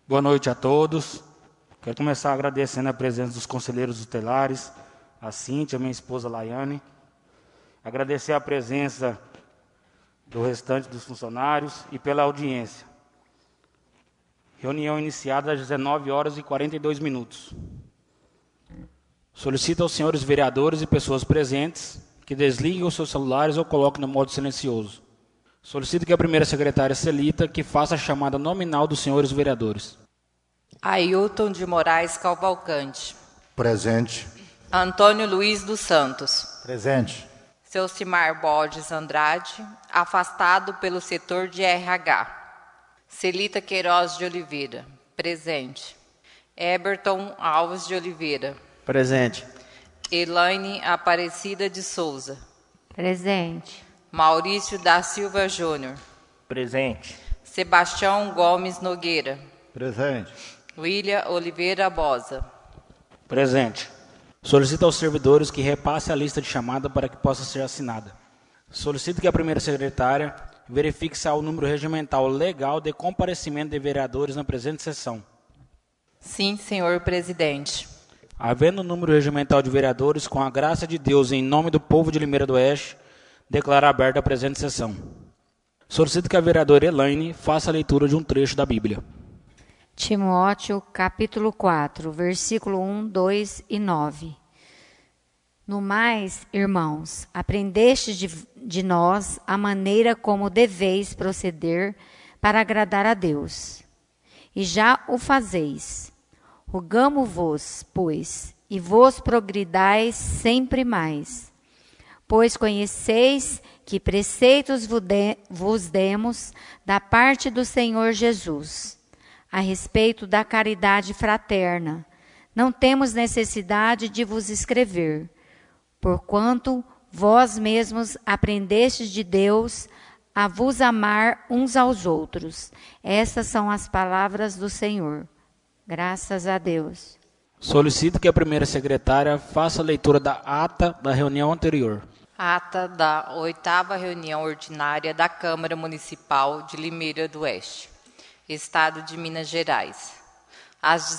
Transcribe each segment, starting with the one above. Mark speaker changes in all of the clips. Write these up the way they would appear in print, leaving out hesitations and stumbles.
Speaker 1: Boa noite a todos. Quero começar agradecendo a presença dos conselheiros tutelares, a Cíntia, minha esposa Laiane. Agradecer a presença do restante dos funcionários e pela audiência. Reunião iniciada às 19h42. Solicito aos senhores vereadores e pessoas presentes que desliguem os seus celulares ou coloquem no modo silencioso. Solicito que a primeira secretária Celita que faça a chamada nominal dos senhores vereadores.
Speaker 2: Ailton de Moraes Cavalcante.
Speaker 3: Presente.
Speaker 2: Antônio Luiz dos Santos.
Speaker 3: Presente.
Speaker 2: Celcimar Borges Andrade, afastado pelo setor de RH. Celita Queiroz de Oliveira. Presente. Eberton Alves de Oliveira.
Speaker 4: Presente.
Speaker 2: Elaine Aparecida de Souza.
Speaker 5: Presente.
Speaker 2: Maurício da Silva Júnior.
Speaker 4: Presente.
Speaker 2: Sebastião Gomes Nogueira.
Speaker 3: Presente.
Speaker 2: William Oliveira Bosa.
Speaker 1: Presente. Solicito aos servidores que repasse a lista de chamada para que possa ser assinada. Solicito que a primeira secretária verifique se há o número regimental legal de comparecimento de vereadores na presente sessão.
Speaker 2: Sim, senhor presidente.
Speaker 1: Havendo o número regimental de vereadores, com a graça de Deus, em nome do povo de Limeira do Oeste, declaro aberta a presente sessão. Solicito que a vereadora Elaine faça a leitura de um trecho da Bíblia.
Speaker 5: Timóteo, capítulo 4, versículo 1, 2 e 9. No mais, irmãos, aprendestes de nós a maneira como deveis proceder para agradar a Deus. E já o fazeis. Rogamo-vos, pois, e vos progridais sempre mais. Pois conheceis que preceitos vos demos da parte do Senhor Jesus, a respeito da caridade fraterna. Não temos necessidade de vos escrever, porquanto vós mesmos aprendestes de Deus a vos amar uns aos outros. Essas são as palavras do Senhor. Graças a Deus.
Speaker 1: Solicito que a primeira secretária faça a leitura da ata da reunião anterior.
Speaker 2: Ata da 8ª reunião ordinária da Câmara Municipal de Limeira do Oeste, Estado de Minas Gerais. Às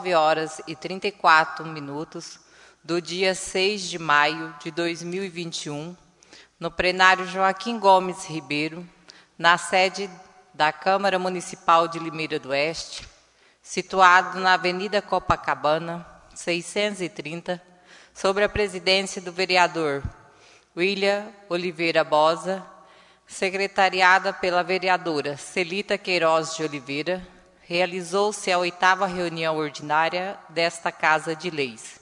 Speaker 2: 19h34, do dia 6 de maio de 2021, no plenário Joaquim Gomes Ribeiro, na sede da Câmara Municipal de Limeira do Oeste, situado na Avenida Copacabana, 630, sob a presidência do vereador William Oliveira Bosa, secretariada pela vereadora Celita Queiroz de Oliveira, realizou-se a 8ª reunião ordinária desta Casa de Leis.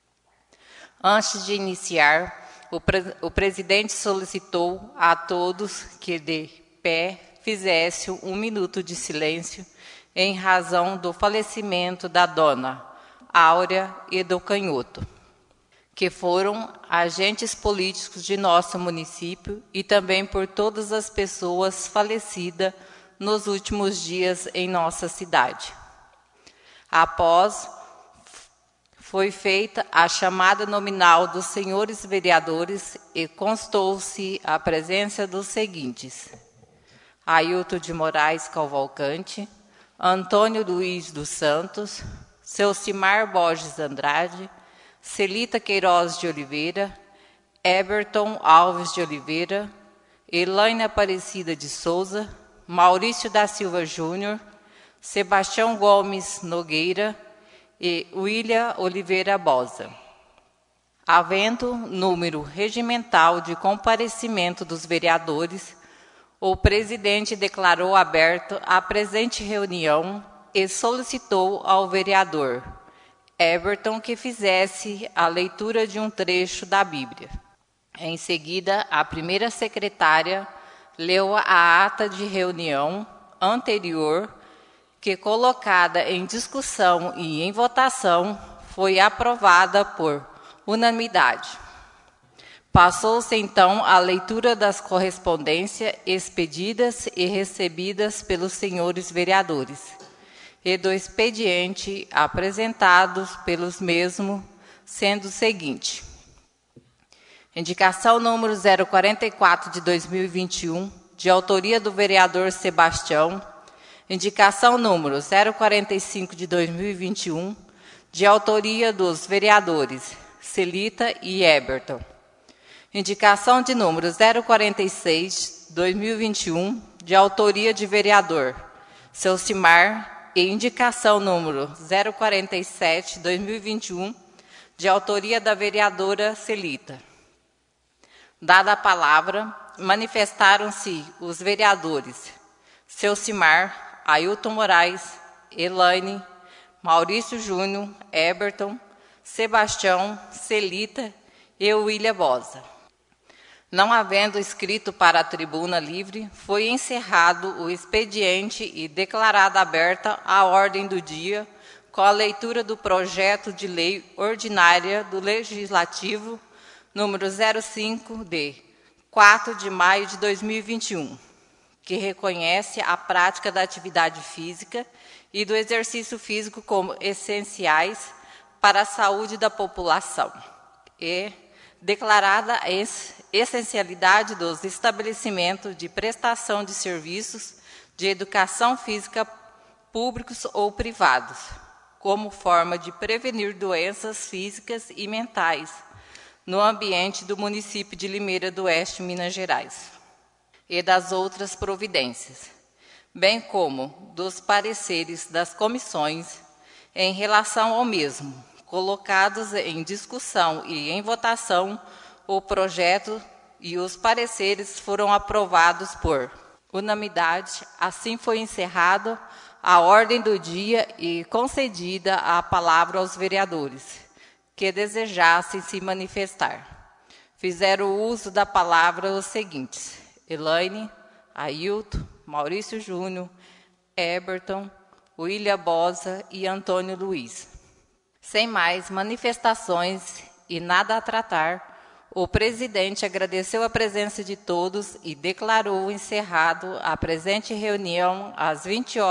Speaker 2: Antes de iniciar, o presidente solicitou a todos que de pé fizesse 1 minuto de silêncio em razão do falecimento da dona Áurea e do Canhoto, que foram agentes políticos de nosso município e também por todas as pessoas falecidas nos últimos dias em nossa cidade. Após, foi feita a chamada nominal dos senhores vereadores e constou-se a presença dos seguintes: Ailton de Moraes Cavalcante, Antônio Luiz dos Santos, Celcimar Borges Andrade, Celita Queiroz de Oliveira, Eberton Alves de Oliveira, Elaine Aparecida de Souza, Maurício da Silva Júnior, Sebastião Gomes Nogueira e William Oliveira Bosa. Havendo número regimental de comparecimento dos vereadores, o presidente declarou aberto a presente reunião e solicitou ao vereador Eberton que fizesse a leitura de um trecho da Bíblia. Em seguida, a primeira secretária leu a ata de reunião anterior, que, colocada em discussão e em votação, foi aprovada por unanimidade. Passou-se, então, a leitura das correspondências expedidas e recebidas pelos senhores vereadores e do expediente apresentados pelos mesmos, sendo o seguinte: indicação número 044 de 2021, de autoria do vereador Sebastião, Indicação número 045 de 2021, de autoria dos vereadores Celita e Eberton. Indicação de número 046 de 2021, de autoria de vereador Celcimar, e indicação número 047 de 2021, de autoria da vereadora Celita. Dada a palavra, manifestaram-se os vereadores Celcimar, Ailton Moraes, Elaine, Maurício Júnior, Eberton, Sebastião, Celita e William Bosa. Não havendo inscrito para a tribuna livre, foi encerrado o expediente e declarada aberta a ordem do dia com a leitura do projeto de lei ordinária do Legislativo número 05 de 4 de maio de 2021, que reconhece a prática da atividade física e do exercício físico como essenciais para a saúde da população e declarada a essencialidade dos estabelecimentos de prestação de serviços de educação física públicos ou privados, como forma de prevenir doenças físicas e mentais no ambiente do município de Limeira do Oeste, Minas Gerais, e das outras providências, bem como dos pareceres das comissões em relação ao mesmo, colocados em discussão e em votação o projeto, e os pareceres foram aprovados por unanimidade. Assim foi encerrado a ordem do dia e concedida a palavra aos vereadores que desejassem se manifestar. Fizeram uso da palavra os seguintes: Elaine, Ailton, Maurício Júnior, Eberton, William Bosa e Antônio Luiz. Sem mais manifestações e nada a tratar, o presidente agradeceu a presença de todos e declarou encerrado a presente reunião às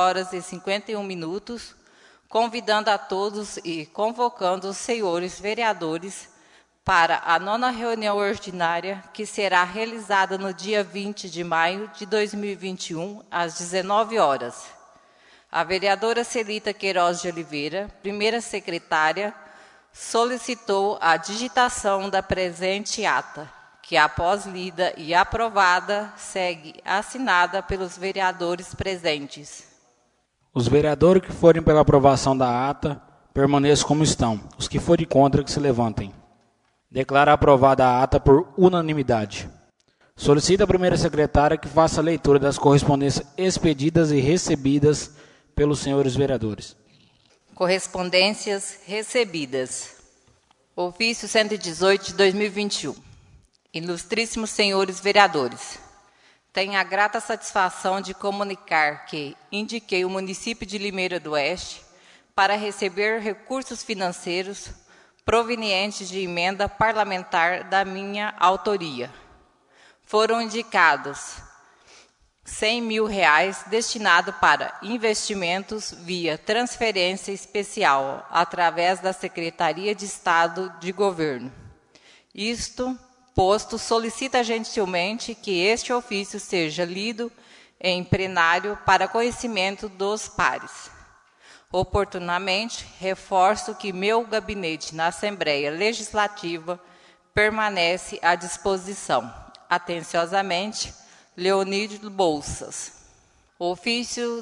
Speaker 2: 20h51, convidando a todos e convocando os senhores vereadores para a 9ª reunião ordinária, que será realizada no dia 20 de maio de 2021, às 19h. A vereadora Celita Queiroz de Oliveira, primeira secretária, solicitou a digitação da presente ata, que, após lida e aprovada, segue assinada pelos vereadores presentes.
Speaker 1: Os vereadores que forem pela aprovação da ata, permaneçam como estão. Os que forem contra, que se levantem. Declara aprovada a ata por unanimidade. Solicita a primeira secretária que faça a leitura das correspondências expedidas e recebidas pelos senhores vereadores.
Speaker 2: Correspondências recebidas. Ofício 118 de 2021. Ilustríssimos senhores vereadores, tenho a grata satisfação de comunicar que indiquei o município de Limeira do Oeste para receber recursos financeiros provenientes de emenda parlamentar da minha autoria. Foram indicados R$100 mil destinados para investimentos via transferência especial através da Secretaria de Estado de Governo. Isto posto, solicita gentilmente que este ofício seja lido em plenário para conhecimento dos pares. Oportunamente, reforço que meu gabinete na Assembleia Legislativa permanece à disposição. Atenciosamente, Leonídio Bolsas. Ofício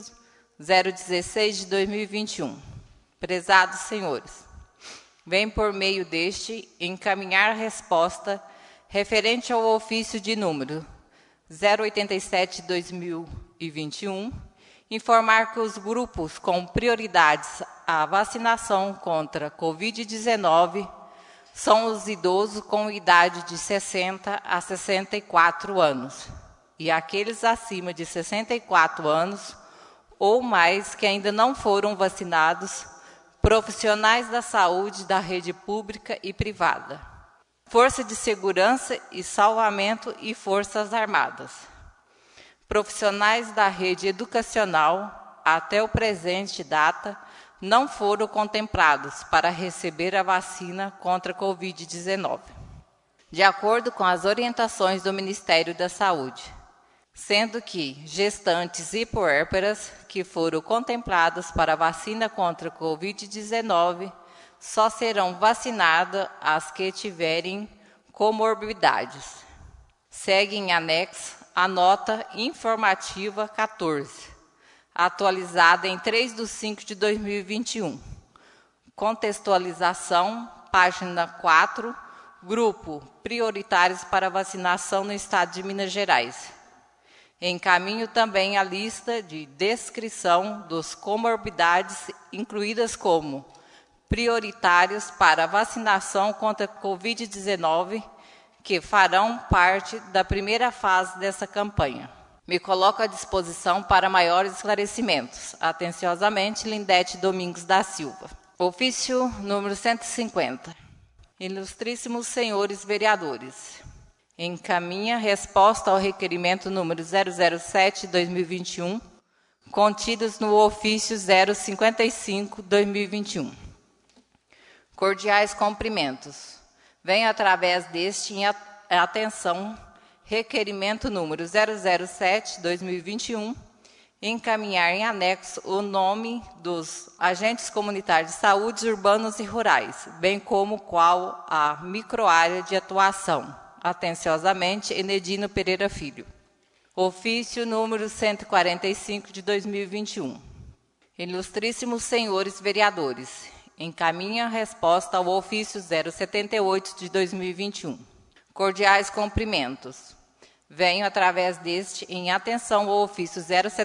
Speaker 2: 016 de 2021. Prezados senhores, venho por meio deste encaminhar resposta referente ao ofício de número 087 de 2021, informar que os grupos com prioridades à vacinação contra Covid-19 são os idosos com idade de 60 a 64 anos e aqueles acima de 64 anos ou mais que ainda não foram vacinados, profissionais da saúde da rede pública e privada, Força de Segurança e Salvamento e Forças Armadas. Profissionais da rede educacional, até o presente data, não foram contemplados para receber a vacina contra a Covid-19. De acordo com as orientações do Ministério da Saúde, sendo que gestantes e puérperas que foram contempladas para a vacina contra a Covid-19 só serão vacinadas as que tiverem comorbidades. Segue em anexo a nota informativa 14, atualizada em 3/5/2021. Contextualização, página 4, Grupo Prioritários para Vacinação no Estado de Minas Gerais. Encaminho também a lista de descrição dos comorbidades incluídas como prioritários para vacinação contra a Covid-19, que farão parte da primeira fase dessa campanha. Me coloco à disposição para maiores esclarecimentos. Atenciosamente, Lindete Domingos da Silva. Ofício número 150. Ilustríssimos senhores vereadores, encaminha resposta ao requerimento número 007/2021, contidos no ofício 055/2021. Cordiais cumprimentos. Venho através deste em atenção requerimento número 007/2021, encaminhar em anexo o nome dos agentes comunitários de saúde urbanos e rurais, bem como qual a microárea de atuação. Atenciosamente, Enedino Pereira Filho. Ofício número 145/2021. Ilustríssimos senhores vereadores, encaminha resposta ao ofício 078/2021. Cordiais cumprimentos. Venho, através deste, em atenção ao ofício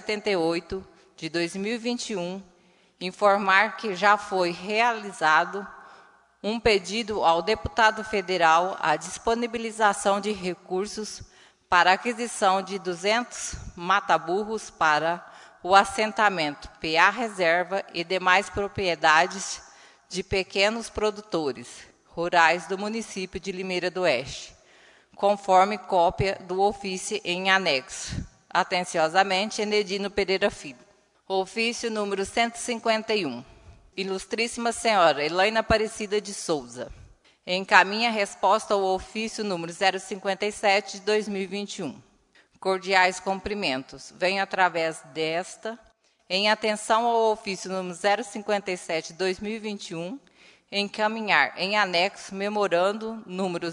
Speaker 2: 078/2021, informar que já foi realizado um pedido ao deputado federal a disponibilização de recursos para aquisição de 200 mata-burros para o assentamento PA Reserva e demais propriedades de pequenos produtores rurais do município de Limeira do Oeste, conforme cópia do ofício em anexo. Atenciosamente, Enedino Pereira Filho. Ofício número 151. Ilustríssima Senhora Elaine Aparecida de Souza. Encaminha resposta ao ofício número 057/2021. Cordiais cumprimentos. Venho através desta, em atenção ao ofício número 057/2021, encaminhar em anexo memorando número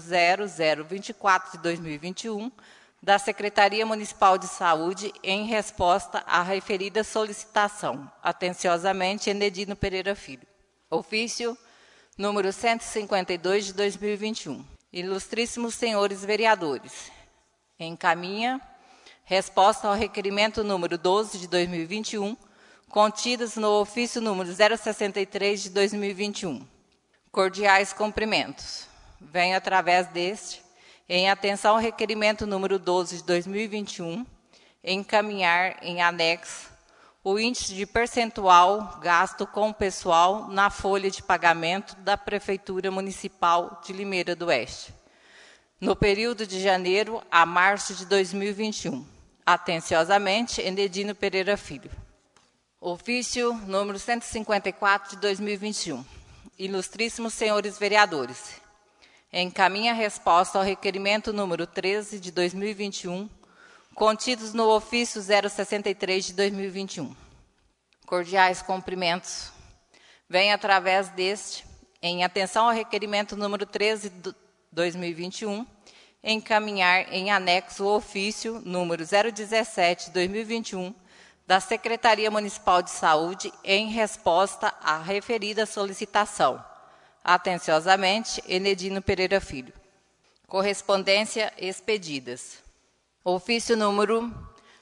Speaker 2: 0024/2021 da Secretaria Municipal de Saúde em resposta à referida solicitação. Atenciosamente, Enedino Pereira Filho. Ofício número 152/2021. Ilustríssimos senhores vereadores, encaminha resposta ao requerimento número 12/2021, contidas no ofício número 063/2021. Cordiais cumprimentos. Venho, através deste, em atenção ao requerimento número 12/2021, encaminhar em anexo o índice de percentual gasto com o pessoal na folha de pagamento da Prefeitura Municipal de Limeira do Oeste, no período de janeiro a março de 2021. Atenciosamente, Enedino Pereira Filho. Ofício número 154/2021. Ilustríssimos senhores vereadores, encaminha resposta ao requerimento número 13/2021, contidos no ofício 063/2021. Cordiais cumprimentos. Venho, através deste, em atenção ao requerimento número 13/2021, encaminhar em anexo o ofício número 017/2021 da Secretaria Municipal de Saúde em resposta à referida solicitação. Atenciosamente, Enedino Pereira Filho. Correspondência expedidas. Ofício número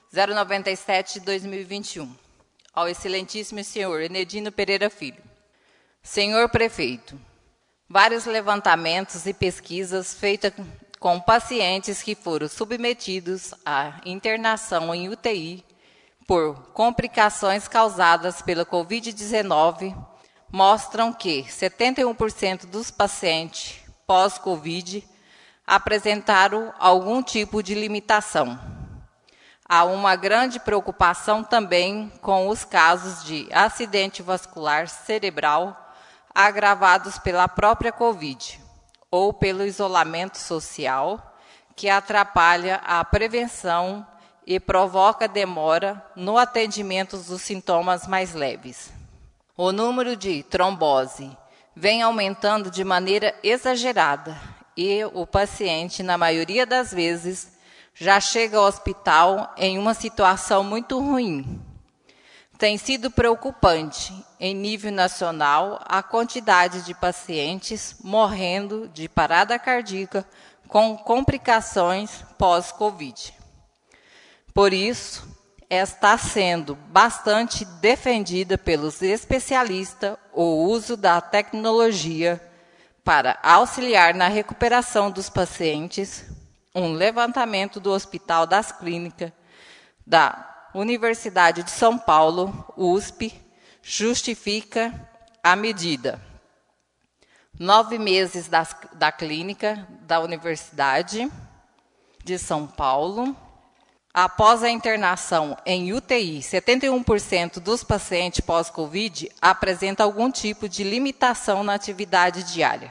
Speaker 2: 097/2021. Ao excelentíssimo senhor Enedino Pereira Filho. Senhor Prefeito, vários levantamentos e pesquisas feitas com pacientes que foram submetidos à internação em UTI por complicações causadas pela Covid-19 mostram que 71% dos pacientes pós-Covid apresentaram algum tipo de limitação. Há uma grande preocupação também com os casos de acidente vascular cerebral agravados pela própria Covid ou pelo isolamento social, que atrapalha a prevenção e provoca demora no atendimento dos sintomas mais leves. O número de trombose vem aumentando de maneira exagerada e o paciente, na maioria das vezes, já chega ao hospital em uma situação muito ruim. Tem sido preocupante, em nível nacional, a quantidade de pacientes morrendo de parada cardíaca com complicações pós-Covid. Por isso, está sendo bastante defendida pelos especialistas o uso da tecnologia para auxiliar na recuperação dos pacientes. Um levantamento do Hospital das Clínicas da Universidade de São Paulo, USP, justifica a medida. 9 meses da clínica da Universidade de São Paulo. Após a internação em UTI, 71% dos pacientes pós-Covid apresentam algum tipo de limitação na atividade diária.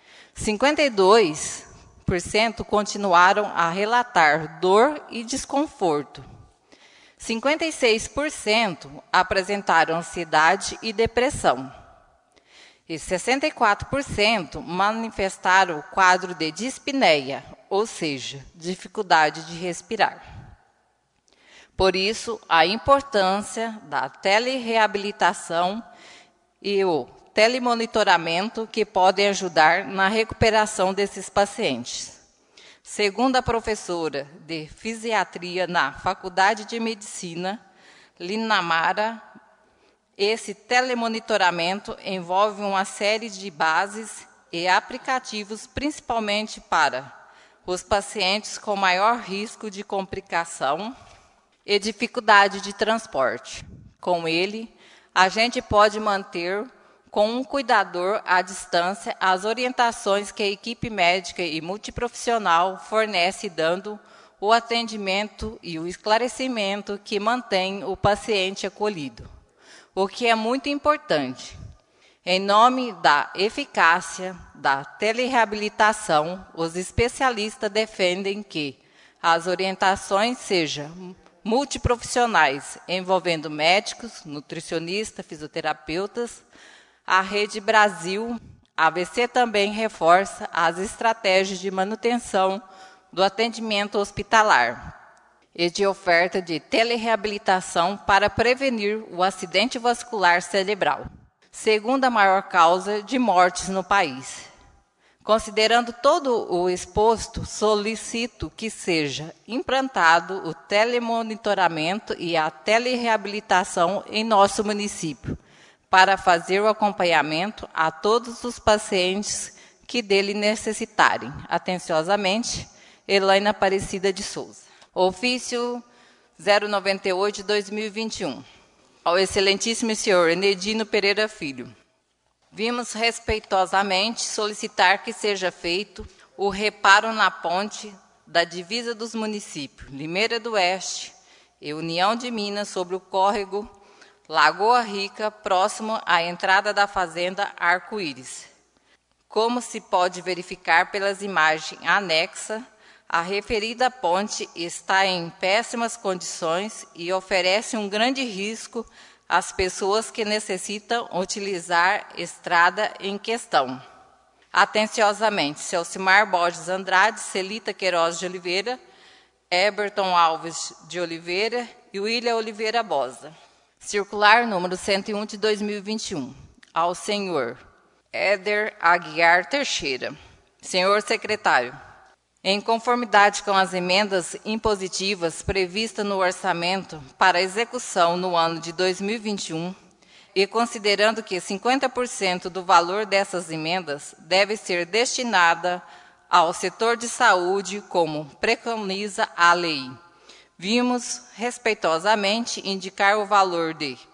Speaker 2: 52% continuaram a relatar dor e desconforto. 56% apresentaram ansiedade e depressão. E 64% manifestaram o quadro de dispneia, ou seja, dificuldade de respirar. Por isso, a importância da telereabilitação e o telemonitoramento que podem ajudar na recuperação desses pacientes. Segundo a professora de fisiatria na Faculdade de Medicina, Linamara, esse telemonitoramento envolve uma série de bases e aplicativos, principalmente para os pacientes com maior risco de complicação e dificuldade de transporte. Com ele, a gente pode manter com um cuidador à distância as orientações que a equipe médica e multiprofissional fornece, dando o atendimento e o esclarecimento que mantém o paciente acolhido, o que é muito importante. Em nome da eficácia da telereabilitação, os especialistas defendem que as orientações sejam multiprofissionais, envolvendo médicos, nutricionistas, fisioterapeutas. A Rede Brasil AVC também reforça as estratégias de manutenção do atendimento hospitalar e de oferta de telereabilitação para prevenir o acidente vascular cerebral, segunda maior causa de mortes no país. Considerando todo o exposto, solicito que seja implantado o telemonitoramento e a telereabilitação em nosso município, para fazer o acompanhamento a todos os pacientes que dele necessitarem. Atenciosamente, Elaine Aparecida de Souza. Ofício 098 de 2021. Ao excelentíssimo senhor Enedino Pereira Filho. Vimos respeitosamente solicitar que seja feito o reparo na ponte da divisa dos municípios Limeira do Oeste e União de Minas sobre o córrego Lagoa Rica, próximo à entrada da fazenda Arco-Íris. Como se pode verificar pelas imagens anexas, a referida ponte está em péssimas condições e oferece um grande risco às pessoas que necessitam utilizar a estrada em questão. Atenciosamente, Celcimar Borges Andrade, Celita Queiroz de Oliveira, Eberton Alves de Oliveira e William Oliveira Bosa. Circular número 101 de 2021. Ao senhor Éder Aguiar Teixeira. Senhor secretário, em conformidade com as emendas impositivas previstas no orçamento para execução no ano de 2021, e considerando que 50% do valor dessas emendas deve ser destinada ao setor de saúde, como preconiza a lei, vimos respeitosamente indicar o valor de R$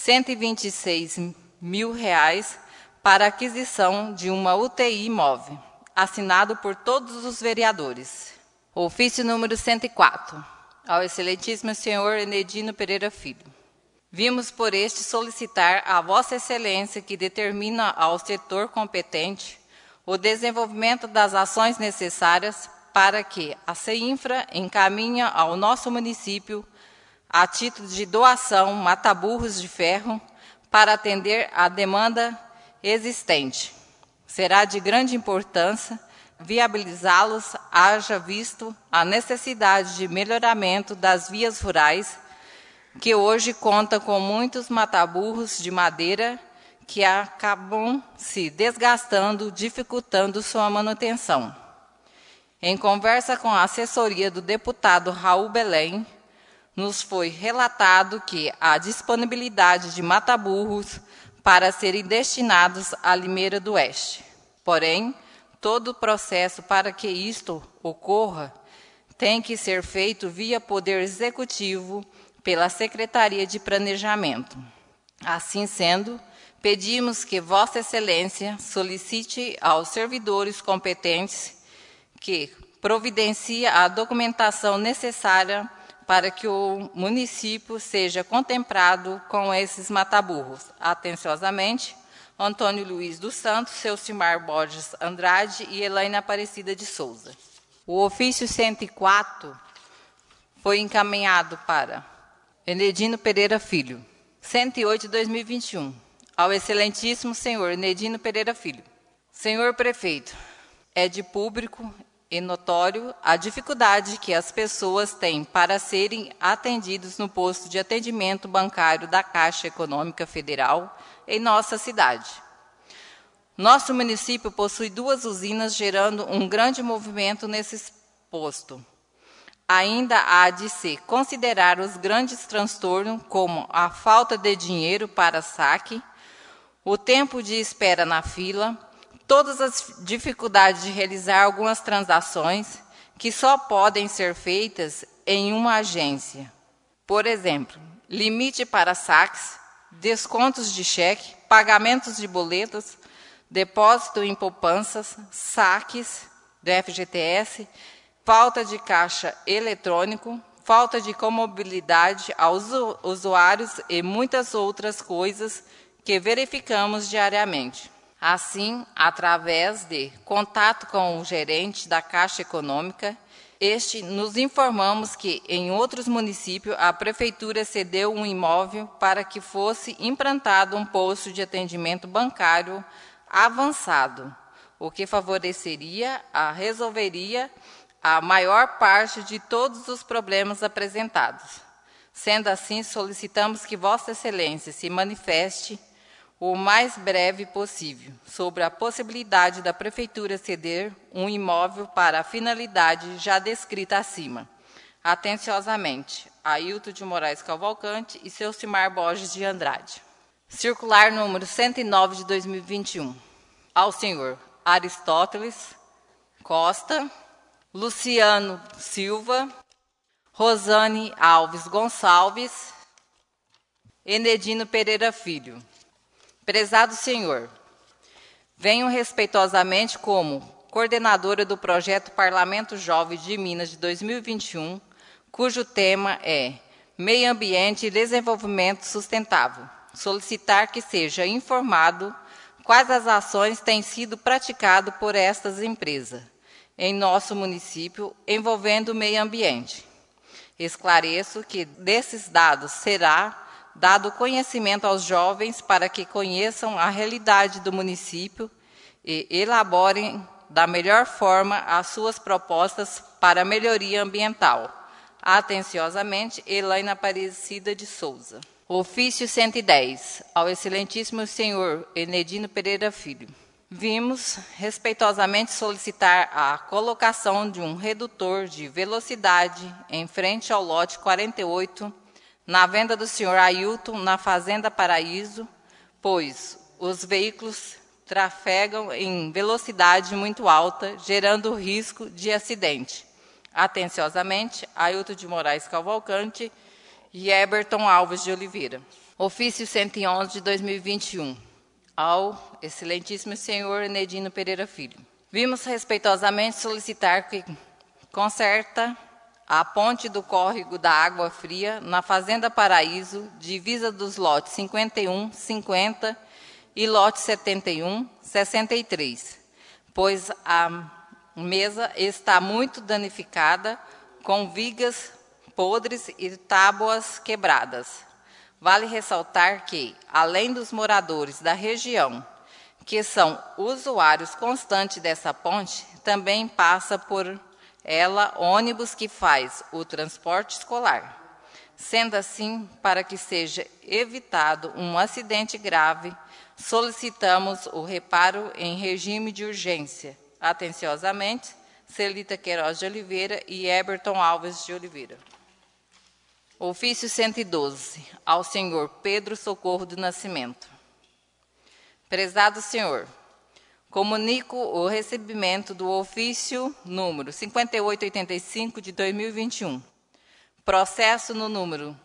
Speaker 2: 126 mil para a aquisição de uma UTI móvel, assinado por todos os vereadores. Ofício número 104, ao excelentíssimo senhor Enedino Pereira Filho. Vimos por este solicitar a Vossa Excelência que determina ao setor competente o desenvolvimento das ações necessárias para que a CEINFRA encaminhe ao nosso município, a título de doação, mata-burros de ferro para atender à demanda existente. Será de grande importância viabilizá-los, haja visto a necessidade de melhoramento das vias rurais, que hoje conta com muitos mata-burros de madeira que acabam se desgastando, dificultando sua manutenção. Em conversa com a assessoria do deputado Raul Belém, nos foi relatado que há disponibilidade de mata-burros para serem destinados à Limeira do Oeste. Porém, todo o processo para que isto ocorra tem que ser feito via Poder Executivo pela Secretaria de Planejamento. Assim sendo, pedimos que Vossa Excelência solicite aos servidores competentes que providencie a documentação necessária para que o município seja contemplado com esses mata-burros. Atenciosamente, Antônio Luiz dos Santos, Celcimar Borges Andrade e Elaine Aparecida de Souza. O ofício 104 foi encaminhado para Enedino Pereira Filho. 108 de 2021. Ao excelentíssimo senhor Enedino Pereira Filho. Senhor prefeito, é de público e notório a dificuldade que as pessoas têm para serem atendidos no posto de atendimento bancário da Caixa Econômica Federal em nossa cidade. Nosso município possui 2 usinas, gerando um grande movimento nesse posto. Ainda há de se considerar os grandes transtornos, como a falta de dinheiro para saque, o tempo de espera na fila, todas as dificuldades de realizar algumas transações que só podem ser feitas em uma agência. Por exemplo, limite para saques, descontos de cheque, pagamentos de boletos, depósito em poupanças, saques do FGTS, falta de caixa eletrônico, falta de comobilidade aos usuários e muitas outras coisas que verificamos diariamente. Assim, através de contato com o gerente da Caixa Econômica, nos informamos que em outros municípios a Prefeitura cedeu um imóvel para que fosse implantado um posto de atendimento bancário avançado, o que resolveria a maior parte de todos os problemas apresentados. Sendo assim, solicitamos que Vossa Excelência se manifeste o mais breve possível sobre a possibilidade da Prefeitura ceder um imóvel para a finalidade já descrita acima. Atenciosamente, Ailton de Moraes Cavalcante e Celcimar Borges de Andrade. Circular número 109 de 2021. Ao senhor Aristóteles Costa, Luciano Silva, Rosane Alves Gonçalves, Enedino Pereira Filho. Prezado senhor, venho respeitosamente como coordenadora do projeto Parlamento Jovem de Minas de 2021, cujo tema é Meio Ambiente e Desenvolvimento Sustentável. Solicitar que seja informado quais as ações têm sido praticadas por estas empresas em nosso município envolvendo o meio ambiente. Esclareço que desses dados será dado conhecimento aos jovens para que conheçam a realidade do município e elaborem da melhor forma as suas propostas para a melhoria ambiental. Atenciosamente, Elaine Aparecida de Souza. Ofício 110. Ao excelentíssimo senhor Enedino Pereira Filho. Vimos respeitosamente solicitar a colocação de um redutor de velocidade em frente ao lote 48, na venda do senhor Ailton, na Fazenda Paraíso, pois os veículos trafegam em velocidade muito alta, gerando risco de acidente. Atenciosamente, Ailton de Moraes Cavalcante e Eberton Alves de Oliveira. Ofício 111 de 2021. Ao excelentíssimo senhor Enedino Pereira Filho. Vimos respeitosamente solicitar que conserta a ponte do córrego da Água Fria, na Fazenda Paraíso, divisa dos lotes 51, 50 e lote 71, 63, pois mesa está muito danificada, com vigas podres e tábuas quebradas. Vale ressaltar que, além dos moradores da região, que são usuários constantes dessa ponte, também passa por ela ônibus que faz o transporte escolar. Sendo assim, para que seja evitado um acidente grave, solicitamos o reparo em regime de urgência. Atenciosamente, Celita Queiroz de Oliveira e Eberton Alves de Oliveira. Ofício 112, ao senhor Pedro Socorro do Nascimento. Prezado senhor, comunico o recebimento do ofício número 5885 de 2021, processo no número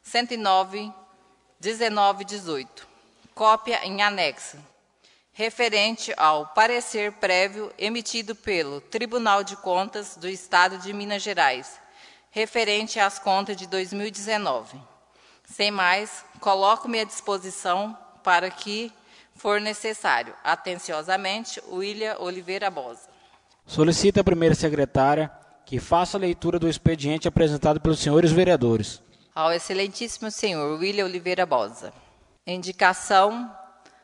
Speaker 2: 109-1918, cópia em anexo, referente ao parecer prévio emitido pelo Tribunal de Contas do Estado de Minas Gerais, referente às contas de 2019. Sem mais, coloco-me à disposição para que for necessário. Atenciosamente, William Oliveira Bosa.
Speaker 1: Solicita a primeira secretária que faça a leitura do expediente apresentado pelos senhores vereadores.
Speaker 2: Ao excelentíssimo senhor William Oliveira Bosa. Indicação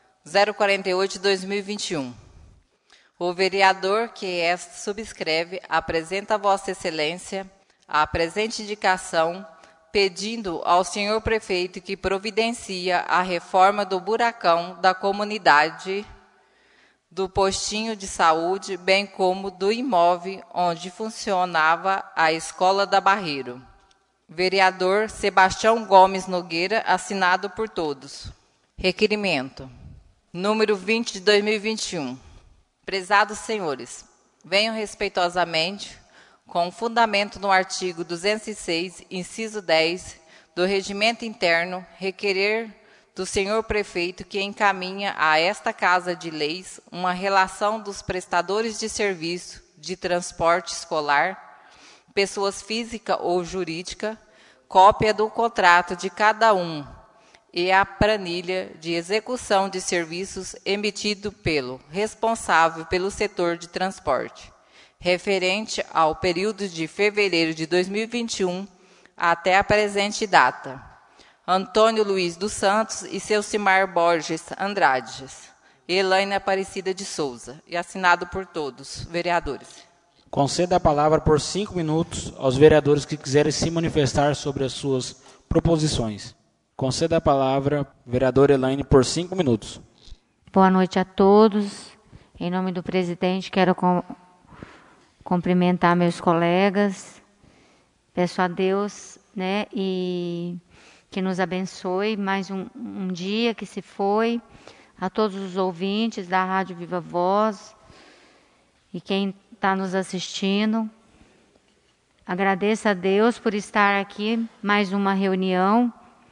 Speaker 2: 048 de 2021. O vereador que esta subscreve apresenta a Vossa Excelência a presente indicação, pedindo ao senhor prefeito que providencia a reforma do buracão da comunidade do postinho de saúde, bem como do imóvel onde funcionava a Escola da Barreiro. Vereador Sebastião Gomes Nogueira, assinado por todos. Requerimento número 20 de 2021. Prezados senhores, venho respeitosamente, com fundamento no artigo 206, inciso 10, do Regimento Interno, requerer do senhor prefeito que encaminha a esta Casa de Leis uma relação dos prestadores de serviço de transporte escolar, pessoas física ou jurídica, cópia do contrato de cada um e a planilha de execução de serviços emitido pelo responsável pelo setor de transporte, referente ao período de fevereiro de 2021 até a presente data. Antônio Luiz dos Santos e Celcimar Borges Andrades. Elaine Aparecida de Souza. E assinado por todos, vereadores.
Speaker 1: Conceda a palavra por 5 minutos aos vereadores que quiserem se manifestar sobre as suas proposições. Conceda a palavra, vereadora Elaine, por 5 minutos.
Speaker 5: Boa noite a todos. Em nome do presidente, quero cumprimentar meus colegas. Peço a Deus, e que nos abençoe mais um dia que se foi. A todos os ouvintes da Rádio Viva Voz e quem está nos assistindo. Agradeço a Deus por estar aqui, mais uma reunião,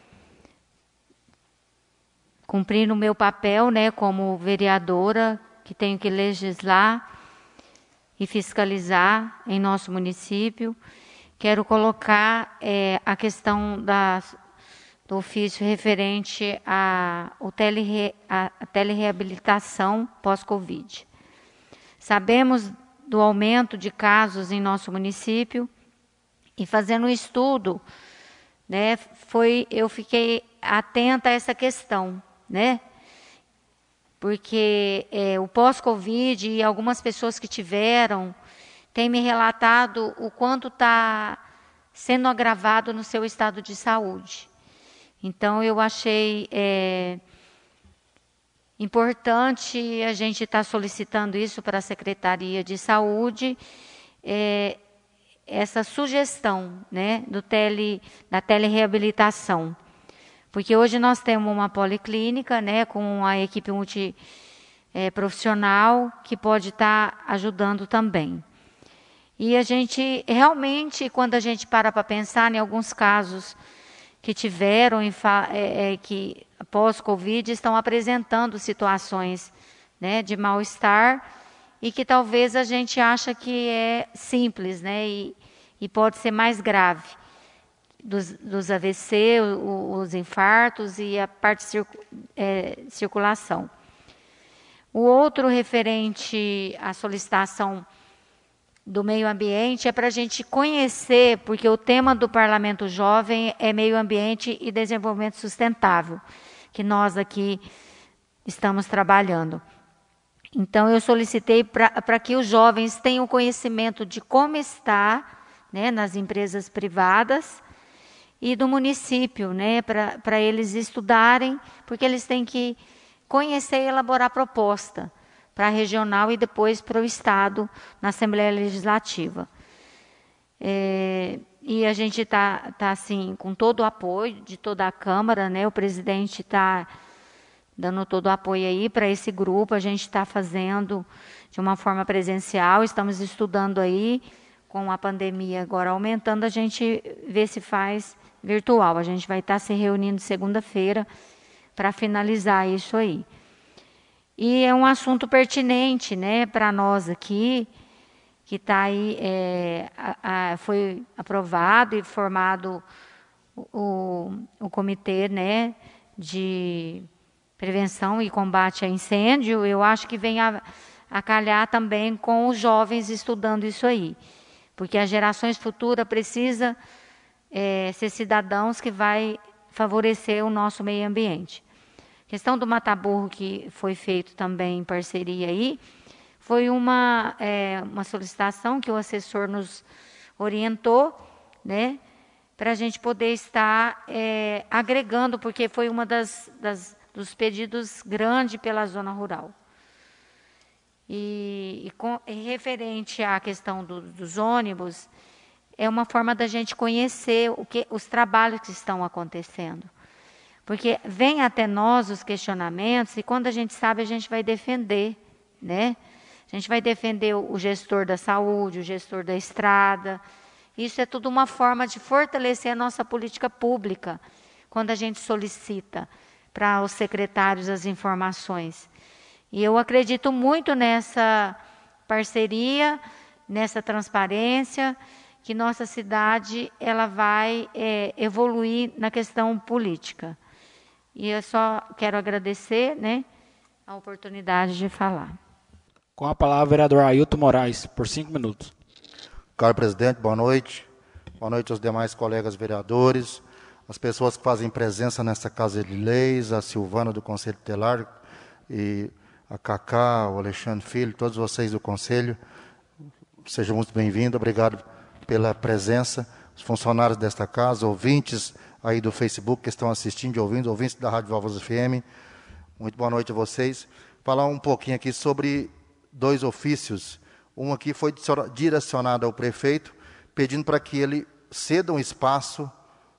Speaker 5: cumprindo o meu papel, como vereadora, que tenho que legislar e fiscalizar em nosso município. Quero colocar a questão do ofício referente à telereabilitação pós-Covid. Sabemos do aumento de casos em nosso município e fazendo um estudo, eu fiquei atenta a essa questão, porque o pós-Covid e algumas pessoas que tiveram têm me relatado o quanto está sendo agravado no seu estado de saúde. Então, eu achei importante a gente estar solicitando isso para a Secretaria de Saúde, essa sugestão da telereabilitação. Porque hoje nós temos uma policlínica com a equipe multiprofissional que pode estar ajudando também. E a gente, realmente, quando a gente para pensar em alguns casos que tiveram, que pós-Covid estão apresentando situações de mal-estar e que talvez a gente acha que é simples, e pode ser mais grave, dos AVC, os infartos e a parte de circulação. O outro referente à solicitação do meio ambiente é para a gente conhecer, porque o tema do Parlamento Jovem é meio ambiente e desenvolvimento sustentável, que nós aqui estamos trabalhando. Então, eu solicitei para que os jovens tenham conhecimento de como está, né, nas empresas privadas e do município, né, para eles estudarem, porque eles têm que conhecer e elaborar proposta para a regional e depois para o Estado, na Assembleia Legislativa. E a gente está assim, com todo o apoio de toda a Câmara, né? O presidente está dando todo o apoio aí para esse grupo. A gente está fazendo de uma forma presencial, estamos estudando aí, com a pandemia agora aumentando, a gente vê se faz virtual. A gente vai estar se reunindo segunda-feira para finalizar isso aí. E é um assunto pertinente, né, para nós aqui, que está aí, foi aprovado e formado o comitê, né, de prevenção e combate a incêndio. Eu acho que vem a calhar também com os jovens estudando isso aí, porque as gerações futuras precisam ser cidadãos que vai favorecer o nosso meio ambiente. A questão do mata-burro, que foi feito também em parceria aí, foi uma solicitação que o assessor nos orientou, né, para a gente poder estar agregando, porque foi uma dos pedidos grandes pela zona rural. E referente à questão dos ônibus, é uma forma da gente conhecer os trabalhos que estão acontecendo. Porque vem até nós os questionamentos e quando a gente sabe, a gente vai defender, né? A gente vai defender o gestor da saúde, o gestor da estrada. Isso é tudo uma forma de fortalecer a nossa política pública, quando a gente solicita para os secretários as informações. E eu acredito muito nessa parceria, nessa transparência, que nossa cidade ela vai evoluir na questão política. E eu só quero agradecer, né, a oportunidade de falar.
Speaker 1: Com a palavra, o vereador Ailton Moraes, por 5 minutos.
Speaker 3: Caro presidente, boa noite. Boa noite aos demais colegas vereadores, as pessoas que fazem presença nessa Casa de Leis, a Silvana do Conselho Tutelar e a Cacá, o Alexandre Filho, todos vocês do Conselho. Sejam muito bem-vindos, obrigado pela presença. Os funcionários desta casa, ouvintes aí do Facebook que estão assistindo e ouvindo, ouvintes da Rádio Valvas FM, muito boa noite a vocês. Falar um pouquinho aqui sobre 2 ofícios. Um aqui foi direcionado ao prefeito, pedindo para que ele ceda um espaço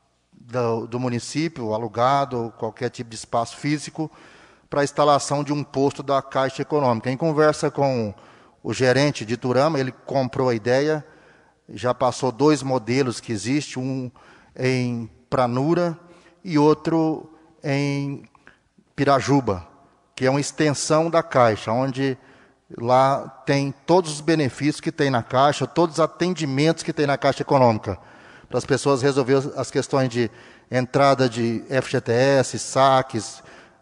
Speaker 3: do município, alugado, qualquer tipo de espaço físico, para a instalação de um posto da Caixa Econômica. Em conversa com o gerente de Iturama, ele comprou a ideia, já passou 2 modelos que existem, um em Pranura e outro em Pirajuba, que é uma extensão da Caixa, onde lá tem todos os benefícios que tem na Caixa, todos os atendimentos que tem na Caixa Econômica, para as pessoas resolver as questões de entrada de FGTS, saques,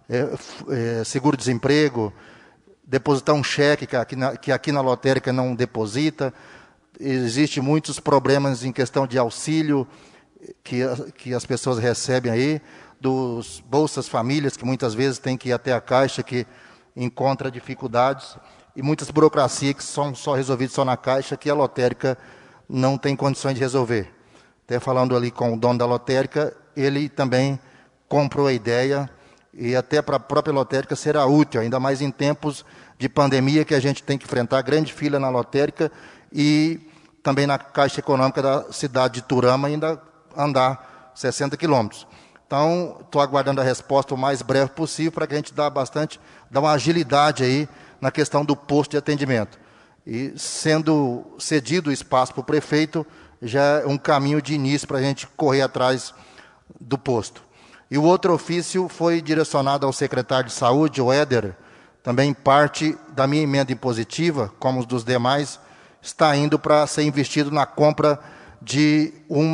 Speaker 3: seguro-desemprego, depositar um cheque que aqui na lotérica não deposita. Existem muitos problemas em questão de auxílio que as pessoas recebem aí, dos Bolsas Famílias, que muitas vezes tem que ir até a Caixa, que encontra dificuldades, e muitas burocracias que são só resolvidas só na Caixa, que a lotérica não tem condições de resolver. Até falando ali com o dono da lotérica, ele também comprou a ideia, e até para a própria lotérica será útil, ainda mais em tempos de pandemia, que a gente tem que enfrentar grande fila na lotérica, e também na Caixa Econômica da cidade de Iturama, ainda andar 60 quilômetros. Então, estou aguardando a resposta o mais breve possível para que a gente dá uma agilidade aí na questão do posto de atendimento. E sendo cedido o espaço para o prefeito, já é um caminho de início para a gente correr atrás do posto. E o outro ofício foi direcionado ao secretário de Saúde, o Éder, também parte da minha emenda impositiva, como os dos demais, está indo para ser investido na compra de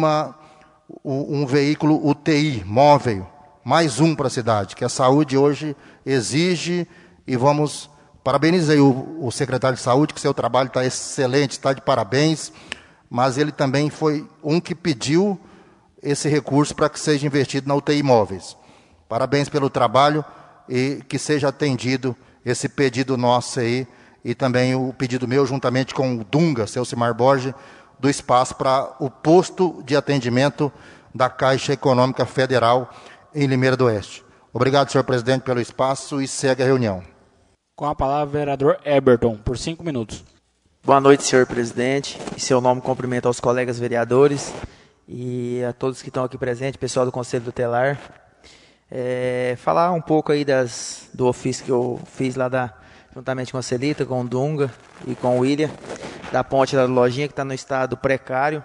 Speaker 3: um veículo UTI móvel, mais um para a cidade, que a saúde hoje exige, e vamos Parabenizo aí o secretário de Saúde, que seu trabalho está excelente, está de parabéns, mas ele também foi um que pediu esse recurso para que seja investido na UTI móveis. Parabéns pelo trabalho e que seja atendido esse pedido nosso aí, e também o pedido meu, juntamente com o Dunga, seu Cimar Borges, do espaço para o posto de atendimento da Caixa Econômica Federal em Limeira do Oeste. Obrigado, senhor presidente, pelo espaço, e segue a reunião.
Speaker 1: Com a palavra, vereador Eberton, por 5 minutos.
Speaker 4: Boa noite, senhor presidente. Em seu nome, cumprimento aos colegas vereadores e a todos que estão aqui presentes, pessoal do Conselho Tutelar. Falar um pouco aí do ofício que eu fiz lá juntamente com a Celita, com o Dunga e com o William, da ponte da lojinha, que está no estado precário.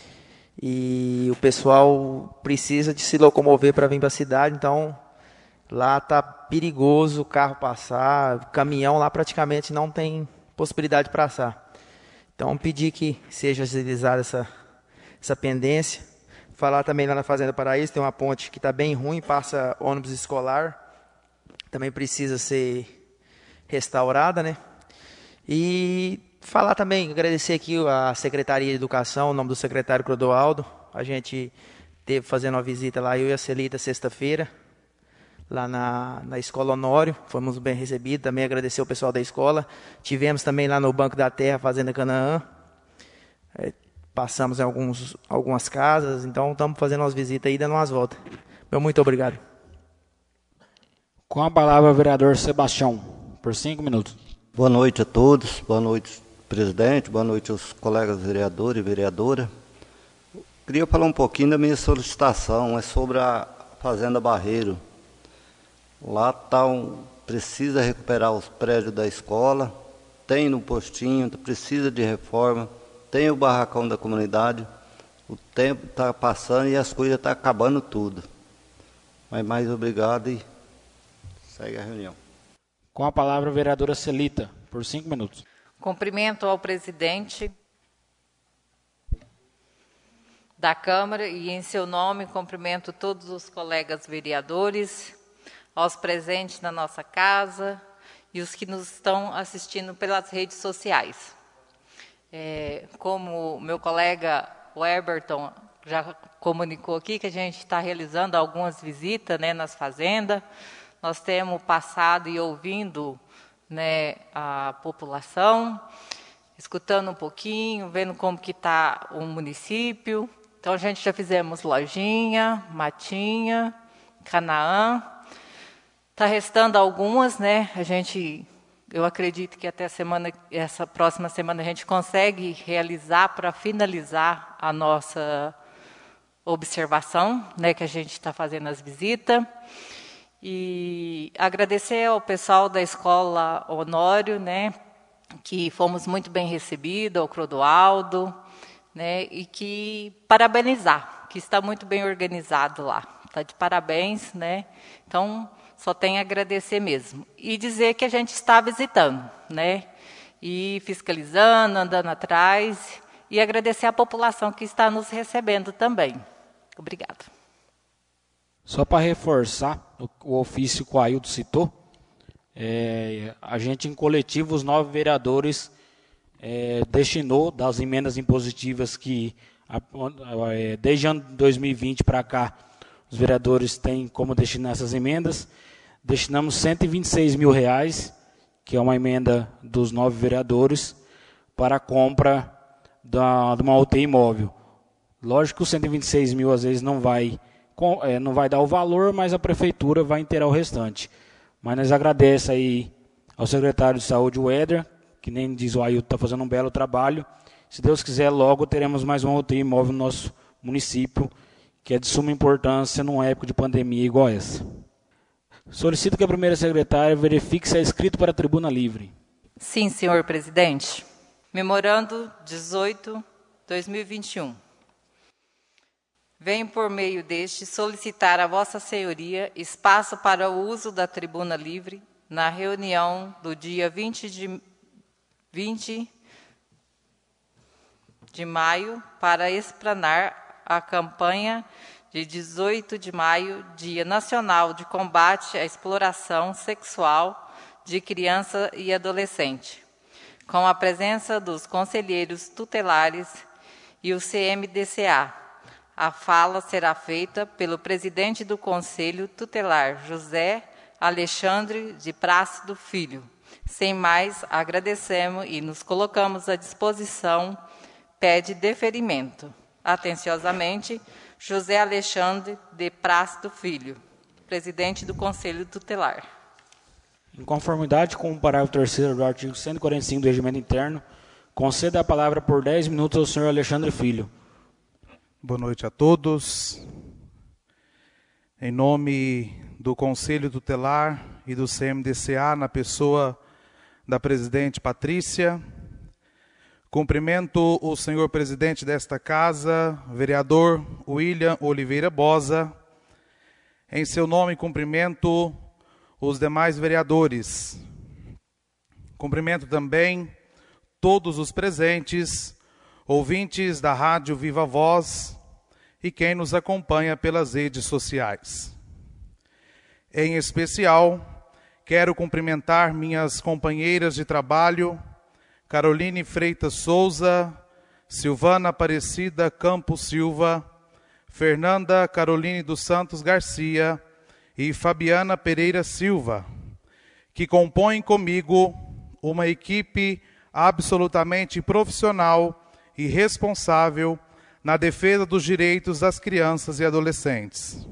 Speaker 4: E o pessoal precisa de se locomover para vir para a cidade, então lá está perigoso o carro passar, o caminhão lá praticamente não tem possibilidade de passar. Então pedir que seja agilizada essa pendência. Falar também lá na Fazenda Paraíso, tem uma ponte que está bem ruim, passa ônibus escolar, também precisa ser restaurada, né? E falar também, agradecer aqui a Secretaria de Educação, o nome do secretário Clodoaldo. A gente teve fazendo uma visita lá, eu e a Celita, sexta-feira, lá na Escola Honório. Fomos bem recebidos, também agradecer o pessoal da escola. Tivemos também lá no Banco da Terra, Fazenda Canaã. Passamos em algumas casas, então estamos fazendo umas visitas aí, dando umas voltas. Muito obrigado.
Speaker 1: Com a palavra, vereador Sebastião, por 5 minutos.
Speaker 6: Boa noite a todos, boa noite, presidente, boa noite aos colegas vereadores e vereadora. Queria falar um pouquinho da minha solicitação, é sobre a Fazenda Barreiro. Lá precisa recuperar os prédios da escola, tem no postinho, precisa de reforma, tem o barracão da comunidade, o tempo está passando e as coisas estão acabando tudo. Mas mais obrigado e segue a reunião.
Speaker 1: Com a palavra, a vereadora Celita, por 5 minutos.
Speaker 2: Cumprimento ao presidente da Câmara e, em seu nome, cumprimento todos os colegas vereadores, aos presentes na nossa casa e os que nos estão assistindo pelas redes sociais. Como meu colega o Eberton já comunicou aqui, que a gente está realizando algumas visitas, né, nas fazendas. Nós temos passado e ouvindo, né, a população, escutando um pouquinho, vendo como que está o município. Então, a gente já fizemos Lojinha, Matinha, Canaã. Está restando algumas, né? Eu acredito que até essa próxima semana a gente consegue realizar para finalizar a nossa observação, né, que a gente está fazendo as visitas. E agradecer ao pessoal da Escola Honório, né, que fomos muito bem recebidos, ao Clodoaldo, né, e que parabenizar, que está muito bem organizado lá. Está de parabéns, né? Então, só tem a agradecer mesmo. E dizer que a gente está visitando, né? E fiscalizando, andando atrás. E agradecer à população que está nos recebendo também. Obrigada.
Speaker 1: Só para reforçar o ofício que o Ailton citou, a gente em coletivo, os 9 vereadores, destinou das emendas impositivas que, desde ano 2020 para cá, os vereadores têm como destinar essas emendas. Destinamos R$126 mil, que é uma emenda dos 9 vereadores, para a compra de uma UTI móvel. Lógico que os 126 mil às vezes não vai dar o valor, mas a prefeitura vai inteirar o restante. Mas nós agradecemos aí ao secretário de Saúde, o Éder, que nem diz o Ailton, está fazendo um belo trabalho. Se Deus quiser, logo teremos mais uma UTI móvel no nosso município, que é de suma importância numa época de pandemia igual essa. Solicito que a primeira secretária verifique se é inscrito para a tribuna livre.
Speaker 2: Sim, senhor presidente. Memorando 18/2021. Venho, por meio deste, solicitar a Vossa Senhoria espaço para o uso da tribuna livre na reunião do dia 20 de maio para explanar a campanha de 18 de maio, Dia Nacional de Combate à Exploração Sexual de Criança e Adolescente, com a presença dos conselheiros tutelares e o CMDCA. A fala será feita pelo presidente do Conselho Tutelar, José Alexandre de Plácido Filho. Sem mais, agradecemos e nos colocamos à disposição. Pede deferimento. Atenciosamente, José Alexandre de Plácido Filho, presidente do Conselho Tutelar.
Speaker 1: Em conformidade com o parágrafo 3º do artigo 145 do Regimento Interno, conceda a palavra por 10 minutos ao senhor Alexandre Filho.
Speaker 7: Boa noite a todos. Em nome do Conselho Tutelar e do CMDCA, na pessoa da presidente Patrícia, cumprimento o senhor presidente desta casa, vereador William Oliveira Bosa. Em seu nome, cumprimento os demais vereadores. Cumprimento também todos os presentes, ouvintes da Rádio Viva Voz e quem nos acompanha pelas redes sociais. Em especial, quero cumprimentar minhas companheiras de trabalho, Caroline Freitas Souza, Silvana Aparecida Campos Silva, Fernanda Caroline dos Santos Garcia e Fabiana Pereira Silva, que compõem comigo uma equipe absolutamente profissional e responsável na defesa dos direitos das crianças e adolescentes.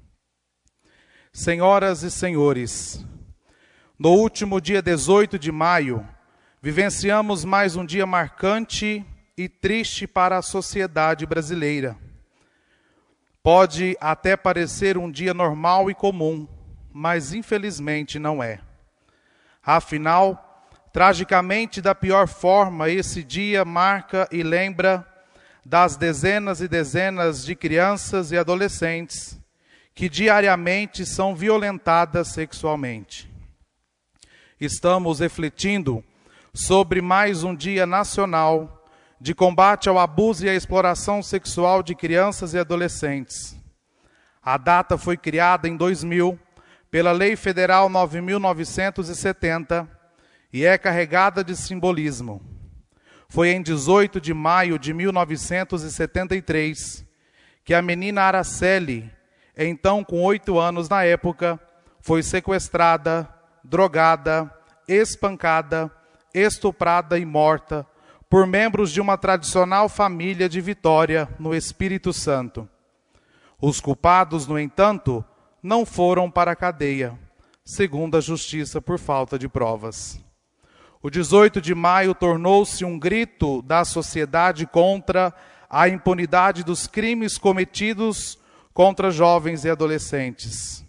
Speaker 7: Senhoras e senhores, no último dia 18 de maio, vivenciamos mais um dia marcante e triste para a sociedade brasileira. Pode até parecer um dia normal e comum, mas infelizmente não é. Afinal, tragicamente, da pior forma, esse dia marca e lembra das dezenas e dezenas de crianças e adolescentes que diariamente são violentadas sexualmente. Estamos refletindo sobre mais um dia nacional de combate ao abuso e à exploração sexual de crianças e adolescentes. A data foi criada em 2000 pela Lei Federal 9.970 e é carregada de simbolismo. Foi em 18 de maio de 1973 que a menina Araceli, então com 8 anos na época, foi sequestrada, drogada, espancada, estuprada e morta por membros de uma tradicional família de Vitória, no Espírito Santo. Os culpados, no entanto, não foram para a cadeia, segundo a Justiça por falta de provas. O 18 de maio tornou-se um grito da sociedade contra a impunidade dos crimes cometidos contra jovens e adolescentes.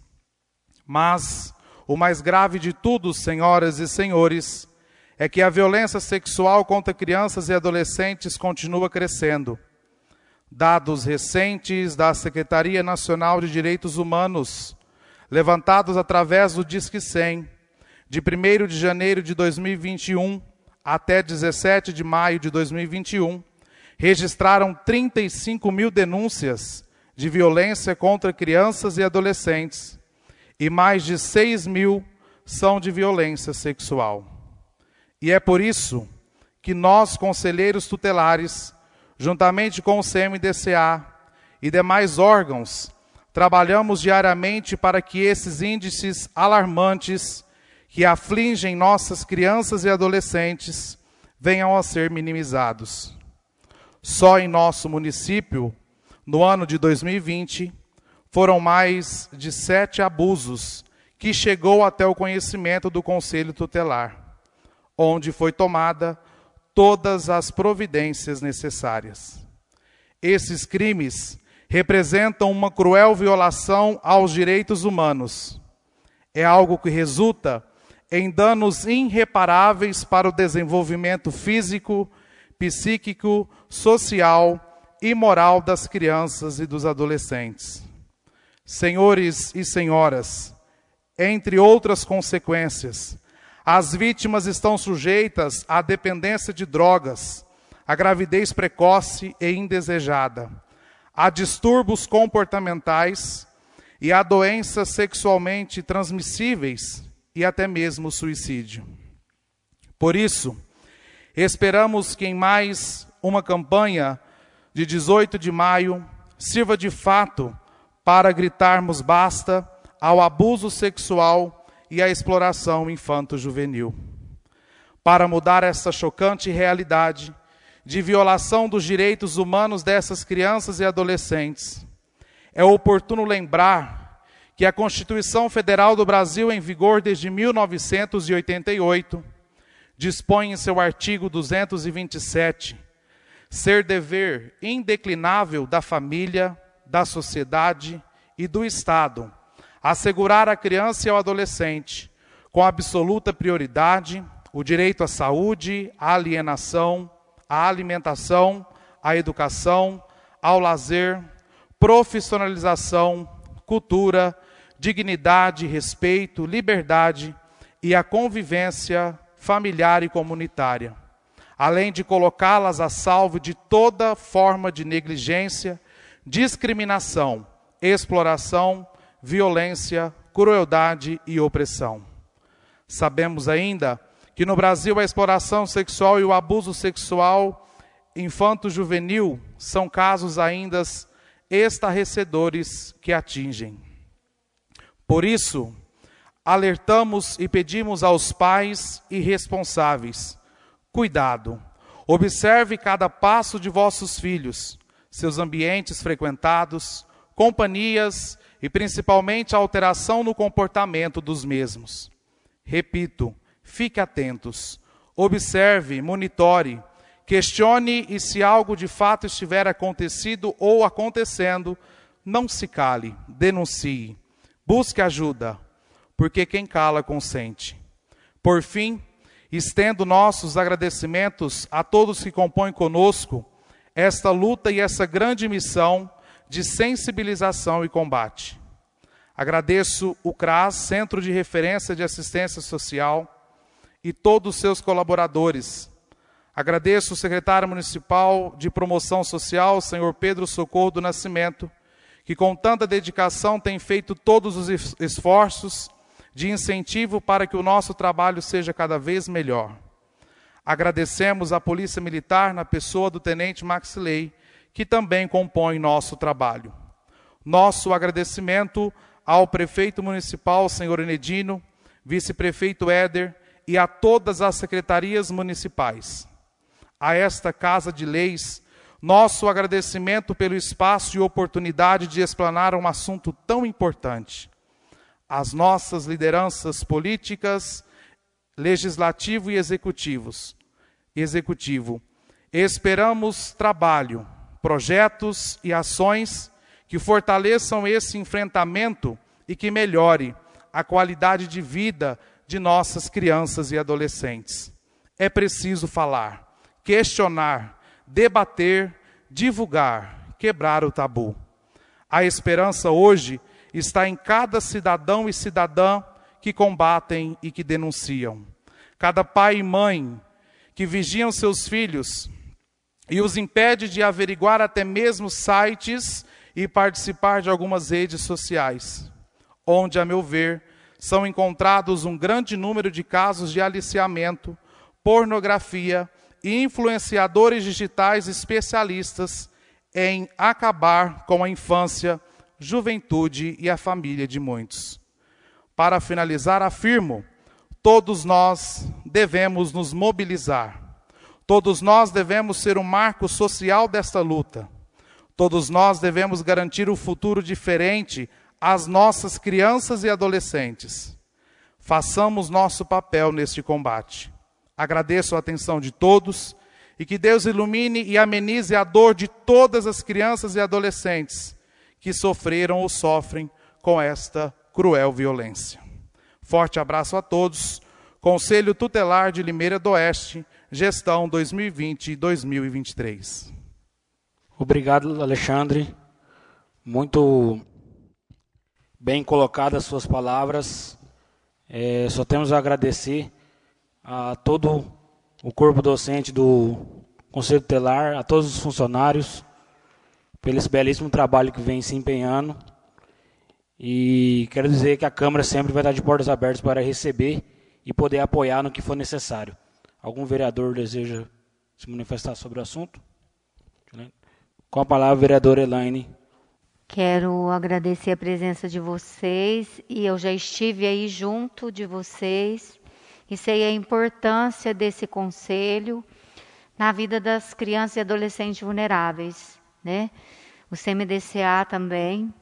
Speaker 7: Mas o mais grave de tudo, senhoras e senhores, é que a violência sexual contra crianças e adolescentes continua crescendo. Dados recentes da Secretaria Nacional de Direitos Humanos, levantados através do Disque 100, de 1º de janeiro de 2021 até 17 de maio de 2021, registraram 35 mil denúncias de violência contra crianças e adolescentes, e mais de 6 mil são de violência sexual. E é por isso que nós, conselheiros tutelares, juntamente com o CMDCA e demais órgãos, trabalhamos diariamente para que esses índices alarmantes que afligem nossas crianças e adolescentes venham a ser minimizados. Só em nosso município, no ano de 2020, foram mais de 7 abusos que chegou até o conhecimento do Conselho Tutelar, onde foi tomada todas as providências necessárias. Esses crimes representam uma cruel violação aos direitos humanos. É algo que resulta em danos irreparáveis para o desenvolvimento físico, psíquico, social e moral das crianças e dos adolescentes. Senhores e senhoras, entre outras consequências, as vítimas estão sujeitas à dependência de drogas, à gravidez precoce e indesejada, a distúrbios comportamentais e a doenças sexualmente transmissíveis e até mesmo suicídio. Por isso, esperamos que em mais uma campanha de 18 de maio sirva de fato para gritarmos basta ao abuso sexual e à exploração infanto-juvenil. Para mudar essa chocante realidade de violação dos direitos humanos dessas crianças e adolescentes, é oportuno lembrar que a Constituição Federal do Brasil, em vigor desde 1988, dispõe em seu artigo 227 ser dever indeclinável da família, da sociedade e do Estado assegurar à criança e ao adolescente, com absoluta prioridade, o direito à saúde, à alienação, à alimentação, à educação, ao lazer, profissionalização, cultura, dignidade, respeito, liberdade e a convivência familiar e comunitária, além de colocá-las a salvo de toda forma de negligência, discriminação, exploração, violência, crueldade e opressão. Sabemos ainda que no Brasil a exploração sexual e o abuso sexual infanto-juvenil são casos ainda estarrecedores que atingem. Por isso, alertamos e pedimos aos pais e responsáveis: cuidado, observe cada passo de vossos filhos, seus ambientes frequentados, companhias e principalmente a alteração no comportamento dos mesmos. Repito, fique atentos, observe, monitore, questione e se algo de fato estiver acontecido ou acontecendo, não se cale, denuncie, busque ajuda, porque quem cala consente. Por fim, estendo nossos agradecimentos a todos que compõem conosco esta luta e essa grande missão de sensibilização e combate. Agradeço o CRAS, Centro de Referência de Assistência Social, e todos os seus colaboradores. Agradeço o secretário municipal de Promoção Social, senhor Pedro Socorro do Nascimento, que com tanta dedicação tem feito todos os esforços de incentivo para que o nosso trabalho seja cada vez melhor. Agradecemos à Polícia Militar, na pessoa do Tenente Maxilei, que também compõe nosso trabalho. Nosso agradecimento ao Prefeito Municipal, senhor Enedino, Vice-Prefeito Éder e a todas as secretarias municipais. A esta Casa de Leis, nosso agradecimento pelo espaço e oportunidade de explanar um assunto tão importante. As nossas lideranças políticas, legislativo e executivo. Esperamos trabalho, projetos e ações que fortaleçam esse enfrentamento e que melhore a qualidade de vida de nossas crianças e adolescentes. É preciso falar, questionar, debater, divulgar, quebrar o tabu. A esperança hoje está em cada cidadão e cidadã que combatem e que denunciam. Cada pai e mãe que vigiam seus filhos e os impede de averiguar até mesmo sites e participar de algumas redes sociais, onde, a meu ver, são encontrados um grande número de casos de aliciamento, pornografia e influenciadores digitais especialistas em acabar com a infância, juventude e a família de muitos. Para finalizar, afirmo, todos nós devemos nos mobilizar. Todos nós devemos ser um marco social desta luta. Todos nós devemos garantir um futuro diferente às nossas crianças e adolescentes. Façamos nosso papel neste combate. Agradeço a atenção de todos e que Deus ilumine e amenize a dor de todas as crianças e adolescentes que sofreram ou sofrem com esta cruel violência. Forte abraço a todos. Conselho Tutelar de Limeira do Oeste, gestão 2020 e 2023.
Speaker 1: Obrigado, Alexandre. Muito bem colocadas as suas palavras. Só temos a agradecer a todo o corpo docente do Conselho Tutelar, a todos os funcionários, pelo esse belíssimo trabalho que vem se empenhando. E quero dizer que a Câmara sempre vai estar de portas abertas para receber e poder apoiar no que for necessário. Algum vereador deseja se manifestar sobre o assunto? Com a palavra, vereadora Elaine.
Speaker 5: Quero agradecer a presença de vocês, e eu já estive aí junto de vocês, e sei a importância desse conselho na vida das crianças e adolescentes vulneráveis, né? O CMDCA também.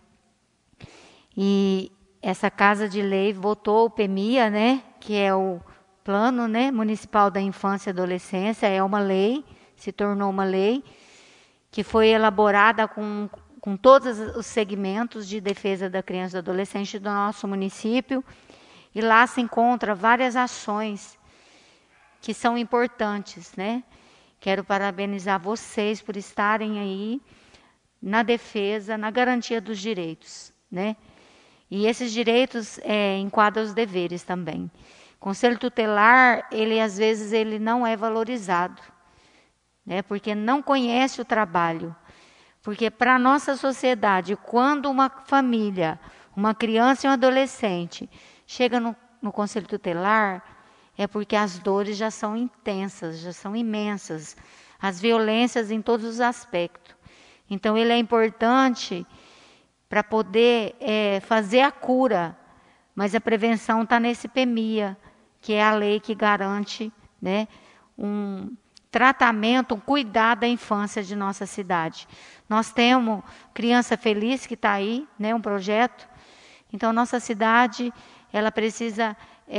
Speaker 5: E essa Casa de Lei votou o PMIA, né? Que é o Plano, né, Municipal da Infância e Adolescência, é uma lei, se tornou uma lei, que foi elaborada com todos os segmentos de defesa da criança e do adolescente do nosso município, e lá se encontram várias ações que são importantes, né? Quero parabenizar vocês por estarem aí na defesa, na garantia dos direitos, né? E esses direitos enquadram os deveres também. Conselho tutelar, às vezes ele não é valorizado, né? Porque não conhece o trabalho. Porque para a nossa sociedade, quando uma família, uma criança e um adolescente chega no Conselho Tutelar, é porque as dores já são intensas, já são imensas, as violências em todos os aspectos. Então, ele é importante para poder fazer a cura, mas a prevenção está nesse PMIA, que é a lei que garante, né, um tratamento, um cuidado da infância de nossa cidade. Nós temos Criança Feliz, que está aí, né, um projeto. Então, nossa cidade, ela precisa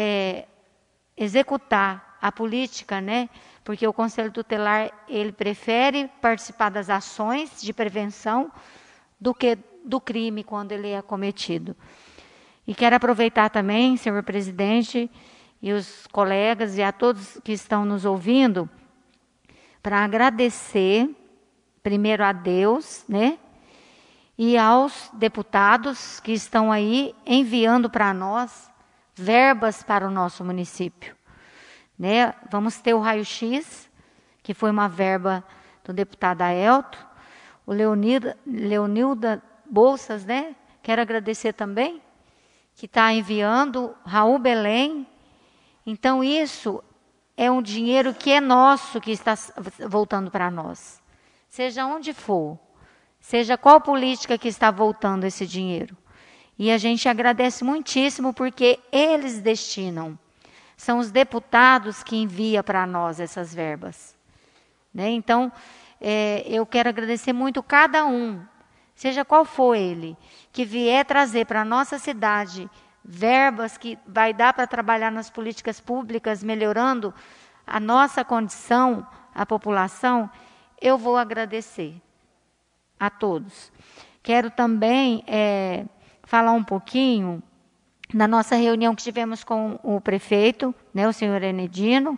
Speaker 5: executar a política, né, porque o Conselho Tutelar, ele prefere participar das ações de prevenção do que do crime quando ele é cometido. E quero aproveitar também, senhor presidente, e os colegas e a todos que estão nos ouvindo, para agradecer, primeiro a Deus, né? E aos deputados que estão aí enviando para nós verbas para o nosso município, né? Vamos ter o raio-x, que foi uma verba do deputado Aelto, o Leonilda Bolsas, né? Quero agradecer também, que está enviando, Raul Belém. Então, isso é um dinheiro que é nosso, que está voltando para nós. Seja onde for, seja qual política que está voltando esse dinheiro. E a gente agradece muitíssimo, porque eles destinam. São os deputados que enviam para nós essas verbas, né? Então, eu quero agradecer muito cada um, seja qual for ele, que vier trazer para a nossa cidade verbas que vai dar para trabalhar nas políticas públicas, melhorando a nossa condição, a população, eu vou agradecer a todos. Quero também falar um pouquinho na nossa reunião que tivemos com o prefeito, né, o senhor Enedino,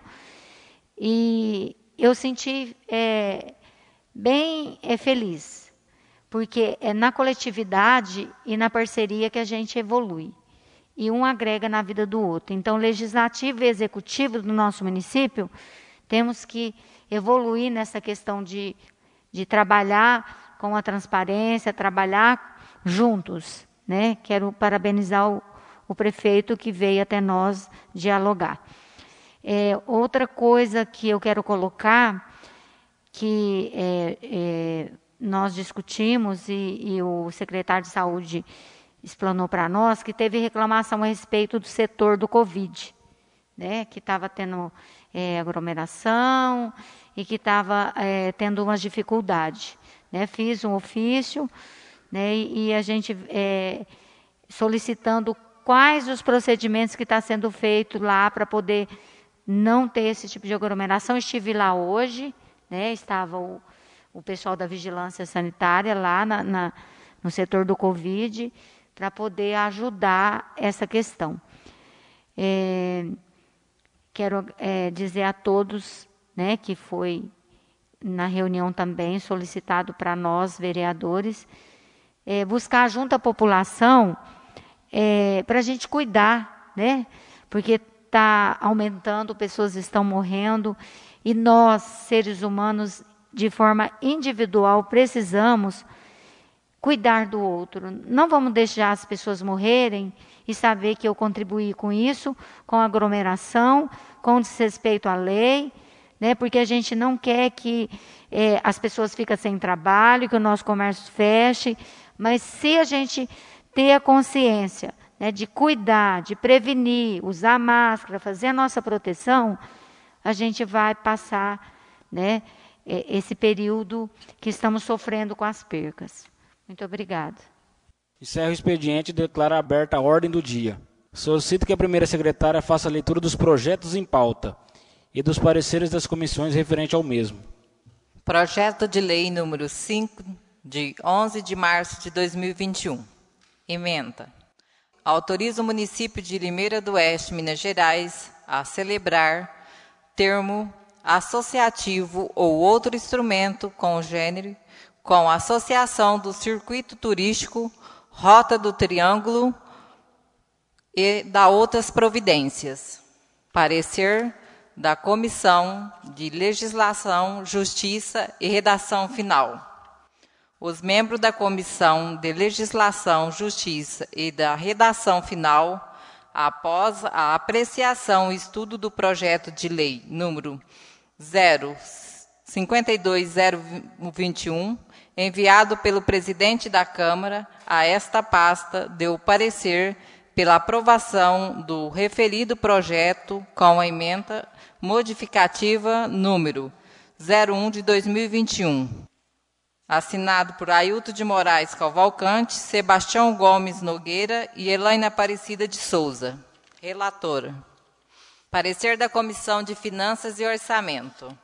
Speaker 5: e eu senti bem feliz, porque é na coletividade e na parceria que a gente evolui, e um agrega na vida do outro. Então, legislativo e executivo do nosso município, temos que evoluir nessa questão de trabalhar com a transparência, trabalhar juntos, né? Quero parabenizar o prefeito que veio até nós dialogar. Outra coisa que eu quero colocar, que nós discutimos e o secretário de Saúde explanou para nós, que teve reclamação a respeito do setor do Covid, né, que estava tendo aglomeração e que estava tendo umas dificuldades, né. Fiz um ofício, né, e a gente solicitando quais os procedimentos que está sendo feito lá para poder não ter esse tipo de aglomeração. Estive lá hoje, né, estava o pessoal da vigilância sanitária lá no setor do Covid, para poder ajudar essa questão. Quero dizer a todos, né, que foi na reunião também solicitado para nós, vereadores, buscar junto à população para a gente cuidar, né, porque está aumentando, pessoas estão morrendo, e nós, seres humanos, de forma individual, precisamos cuidar do outro. Não vamos deixar as pessoas morrerem e saber que eu contribuí com isso, com aglomeração, com desrespeito à lei, né? Porque a gente não quer que as pessoas fiquem sem trabalho, que o nosso comércio feche, mas se a gente ter a consciência, né, de cuidar, de prevenir, usar máscara, fazer a nossa proteção, a gente vai passar, né, esse período que estamos sofrendo com as percas. Muito obrigada.
Speaker 1: Encerro o expediente e declaro aberta a ordem do dia. Solicito que a primeira secretária faça a leitura dos projetos em pauta e dos pareceres das comissões referente ao mesmo.
Speaker 2: Projeto de lei número 5, de 11 de março de 2021. Ementa. Autoriza o município de Limeira do Oeste, Minas Gerais, a celebrar termo associativo ou outro instrumento congênere com a Associação do Circuito Turístico Rota do Triângulo e da outras providências. Parecer da Comissão de Legislação, Justiça e Redação Final. Os membros da Comissão de Legislação, Justiça e da Redação Final, após a apreciação e estudo do projeto de lei número 052021, enviado pelo presidente da Câmara a esta pasta, deu parecer pela aprovação do referido projeto com a emenda modificativa número 01 de 2021. Assinado por Ailton de Moraes Cavalcante, Sebastião Gomes Nogueira e Elaine Aparecida de Souza. Relatora. Parecer da Comissão de Finanças e Orçamento.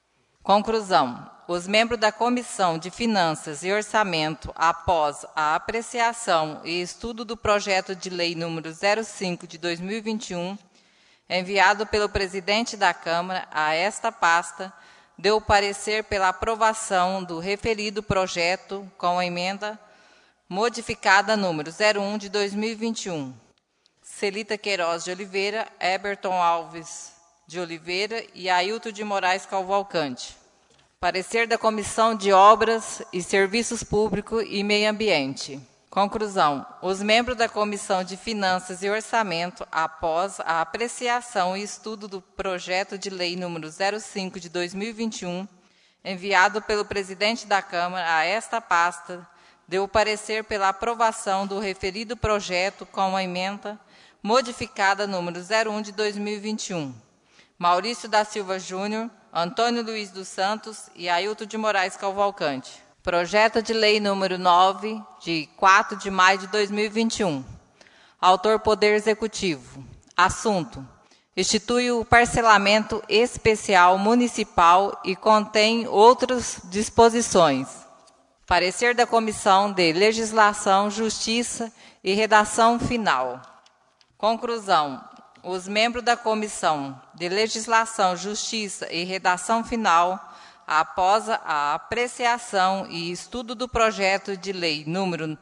Speaker 2: Conclusão. Os membros da Comissão de Finanças e Orçamento, após a apreciação e estudo do projeto de lei número 05 de 2021, enviado pelo presidente da Câmara a esta pasta, deu parecer pela aprovação do referido projeto com a emenda modificada número 01 de 2021. Celita Queiroz de Oliveira, Eberton Alves de Oliveira e Ailton de Moraes Cavalcante. Parecer da Comissão de Obras e Serviços Públicos e Meio Ambiente. Conclusão. Os membros da Comissão de Finanças e Orçamento, após a apreciação e estudo do projeto de lei número 05 de 2021, enviado pelo presidente da Câmara a esta pasta, deu parecer pela aprovação do referido projeto com a emenda modificada número 01 de 2021. Maurício da Silva Júnior, Antônio Luiz dos Santos e Ailton de Moraes Cavalcante. Projeto de lei número 9, de 4 de maio de 2021. Autor Poder Executivo. Assunto. Institui o parcelamento especial municipal e contém outras disposições. Parecer da Comissão de Legislação, Justiça e Redação Final. Conclusão. Os membros da Comissão de Legislação, Justiça e Redação Final, após a apreciação e estudo do projeto de lei número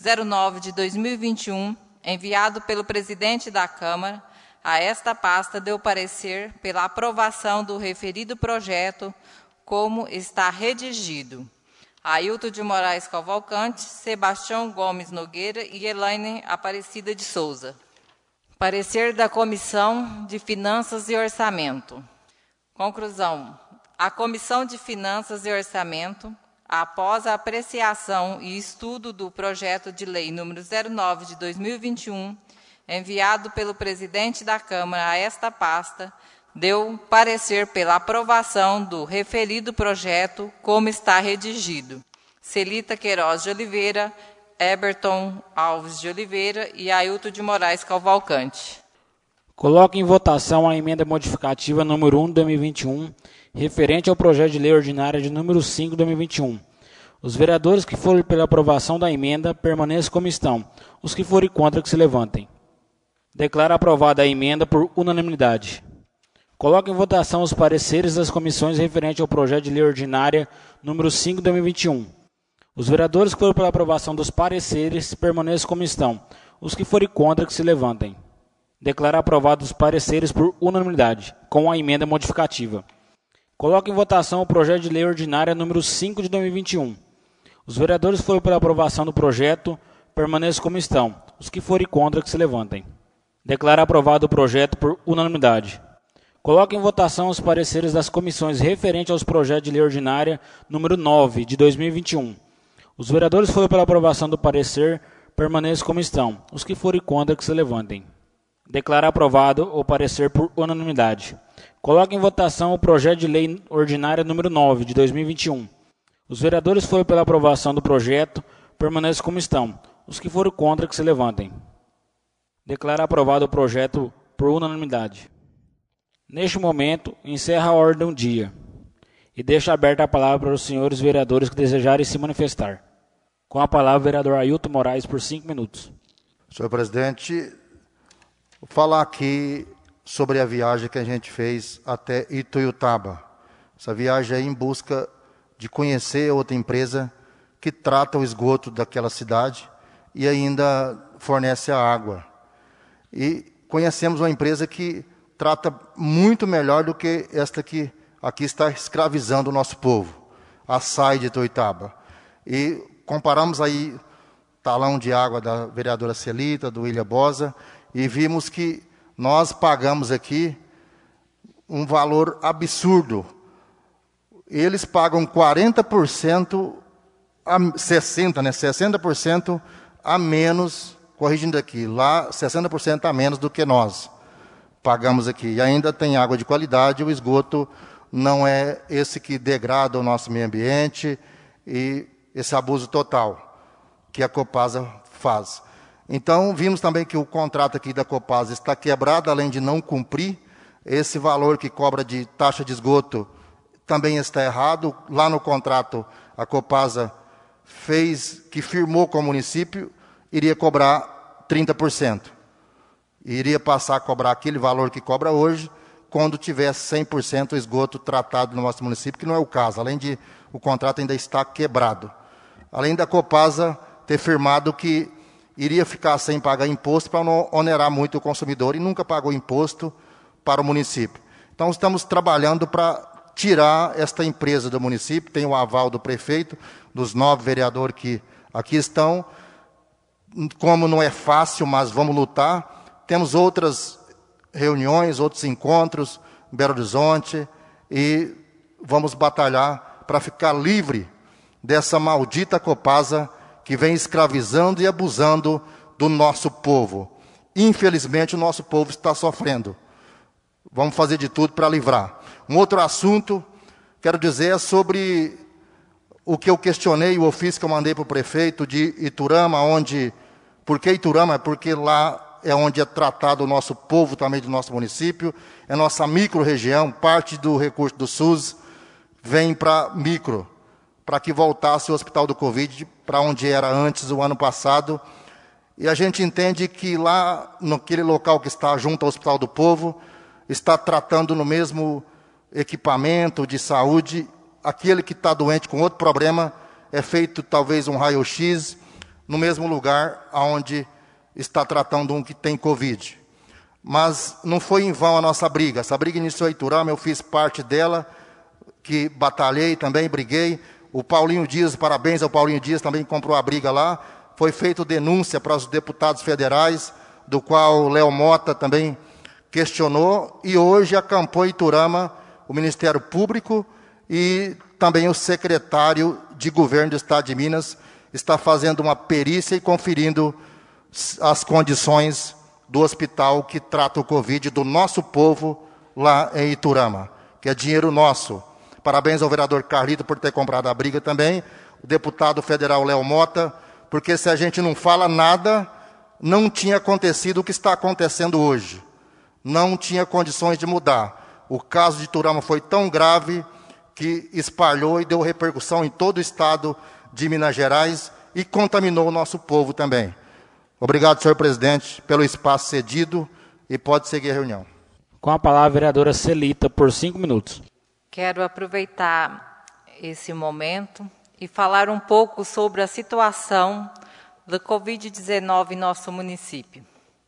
Speaker 2: 09 de 2021, enviado pelo presidente da Câmara, a esta pasta deu parecer pela aprovação do referido projeto como está redigido. Ailton de Moraes Cavalcante, Sebastião Gomes Nogueira e Elaine Aparecida de Souza. Parecer da Comissão de Finanças e Orçamento. Conclusão. A Comissão de Finanças e Orçamento, após a apreciação e estudo do projeto de lei número 09 de 2021, enviado pelo presidente da Câmara a esta pasta, deu parecer pela aprovação do referido projeto como está redigido. Celita Queiroz de Oliveira, Eberton Alves de Oliveira e Ailton de Moraes Cavalcante.
Speaker 1: Coloco em votação a emenda modificativa número 1 de 2021, referente ao projeto de lei ordinária de número 5 de 2021. Os vereadores que forem pela aprovação da emenda permaneçam como estão. Os que forem contra, que se levantem. Declaro aprovada a emenda por unanimidade. Coloco em votação os pareceres das comissões referente ao projeto de lei ordinária número 5 de 2021. Os vereadores que forem pela aprovação dos pareceres permaneçam como estão. Os que forem contra, que se levantem. Declaro aprovados os pareceres por unanimidade, com a emenda modificativa. Coloco em votação o projeto de lei ordinária número 5 de 2021. Os vereadores foram pela aprovação do projeto, permaneçam como estão. Os que forem contra, que se levantem. Declaro aprovado o projeto por unanimidade. Coloco em votação os pareceres das comissões referentes aos projetos de lei ordinária número 9, de 2021. Os vereadores foram pela aprovação do parecer, permaneçam como estão. Os que forem contra, que se levantem. Declaro aprovado o parecer por unanimidade. Coloco em votação o projeto de lei ordinária número 9, de 2021. Os vereadores foram pela aprovação do projeto, permaneçam como estão. Os que forem contra, que se levantem. Declaro aprovado o projeto por unanimidade. Neste momento, encerra a ordem do dia e deixo aberta a palavra para os senhores vereadores que desejarem se manifestar. Com a palavra, o vereador Ailton Moraes, por 5 minutos.
Speaker 3: Senhor presidente, vou falar aqui sobre a viagem que a gente fez até Ituiutaba. Essa viagem é em busca de conhecer outra empresa que trata o esgoto daquela cidade e ainda fornece a água. E conhecemos uma empresa que trata muito melhor do que esta que aqui está escravizando o nosso povo, a SAI de Ituiutaba. E comparamos aí o talão de água da vereadora Celita, do William Bosa, e vimos que nós pagamos aqui um valor absurdo. Eles pagam 40%, 60% a menos, corrigindo aqui, lá 60% a menos do que nós pagamos aqui. E ainda tem água de qualidade, o esgoto não é esse que degrada o nosso meio ambiente e esse abuso total que a Copasa faz. Então, vimos também que o contrato aqui da Copasa está quebrado, além de não cumprir. Esse valor que cobra de taxa de esgoto também está errado. Lá no contrato, a Copasa firmou com o município, iria cobrar 30%. Iria passar a cobrar aquele valor que cobra hoje, quando tivesse 100% esgoto tratado no nosso município, que não é o caso. Além de o contrato ainda está quebrado. Além da Copasa ter firmado que iria ficar sem pagar imposto para não onerar muito o consumidor e nunca pagou imposto para o município. Então, estamos trabalhando para tirar esta empresa do município. Tem o aval do prefeito, dos 9 vereadores que aqui estão. Como não é fácil, mas vamos lutar. Temos outras reuniões, outros encontros em Belo Horizonte e vamos batalhar para ficar livre dessa maldita Copasa que vem escravizando e abusando do nosso povo. Infelizmente, o nosso povo está sofrendo. Vamos fazer de tudo para livrar. Um outro assunto, quero dizer, é sobre o que eu questionei, o ofício que eu mandei para o prefeito de Iturama, por que Iturama? Porque lá é onde é tratado o nosso povo também do nosso município, é nossa micro-região, parte do recurso do SUS vem para micro, para que voltasse o hospital do Covid para onde era antes, o ano passado. E a gente entende que lá, naquele local que está junto ao Hospital do Povo, está tratando no mesmo equipamento de saúde, aquele que está doente com outro problema, é feito talvez um raio-x no mesmo lugar onde está tratando um que tem Covid. Mas não foi em vão a nossa briga. Essa briga iniciou em Iturama, eu fiz parte dela, que batalhei também, briguei. O Paulinho Dias, parabéns ao Paulinho Dias, também comprou a briga lá. Foi feita denúncia para os deputados federais, do qual o Léo Mota também questionou. E hoje acampou em Iturama o Ministério Público e também o secretário de Governo do Estado de Minas está fazendo uma perícia e conferindo as condições do hospital que trata o Covid do nosso povo lá em Iturama, que é dinheiro nosso. Parabéns ao vereador Carlito por ter comprado a briga também, o deputado federal Léo Mota, porque se a gente não fala nada, não tinha acontecido o que está acontecendo hoje. Não tinha condições de mudar. O caso de Iturama foi tão grave que espalhou e deu repercussão em todo o estado de Minas Gerais e contaminou o nosso povo também. Obrigado, senhor presidente, pelo espaço cedido e pode seguir a reunião.
Speaker 1: Com a palavra, a vereadora Celita, por 5 minutos.
Speaker 2: Quero aproveitar esse momento e falar um pouco sobre a situação da Covid-19 em nosso município.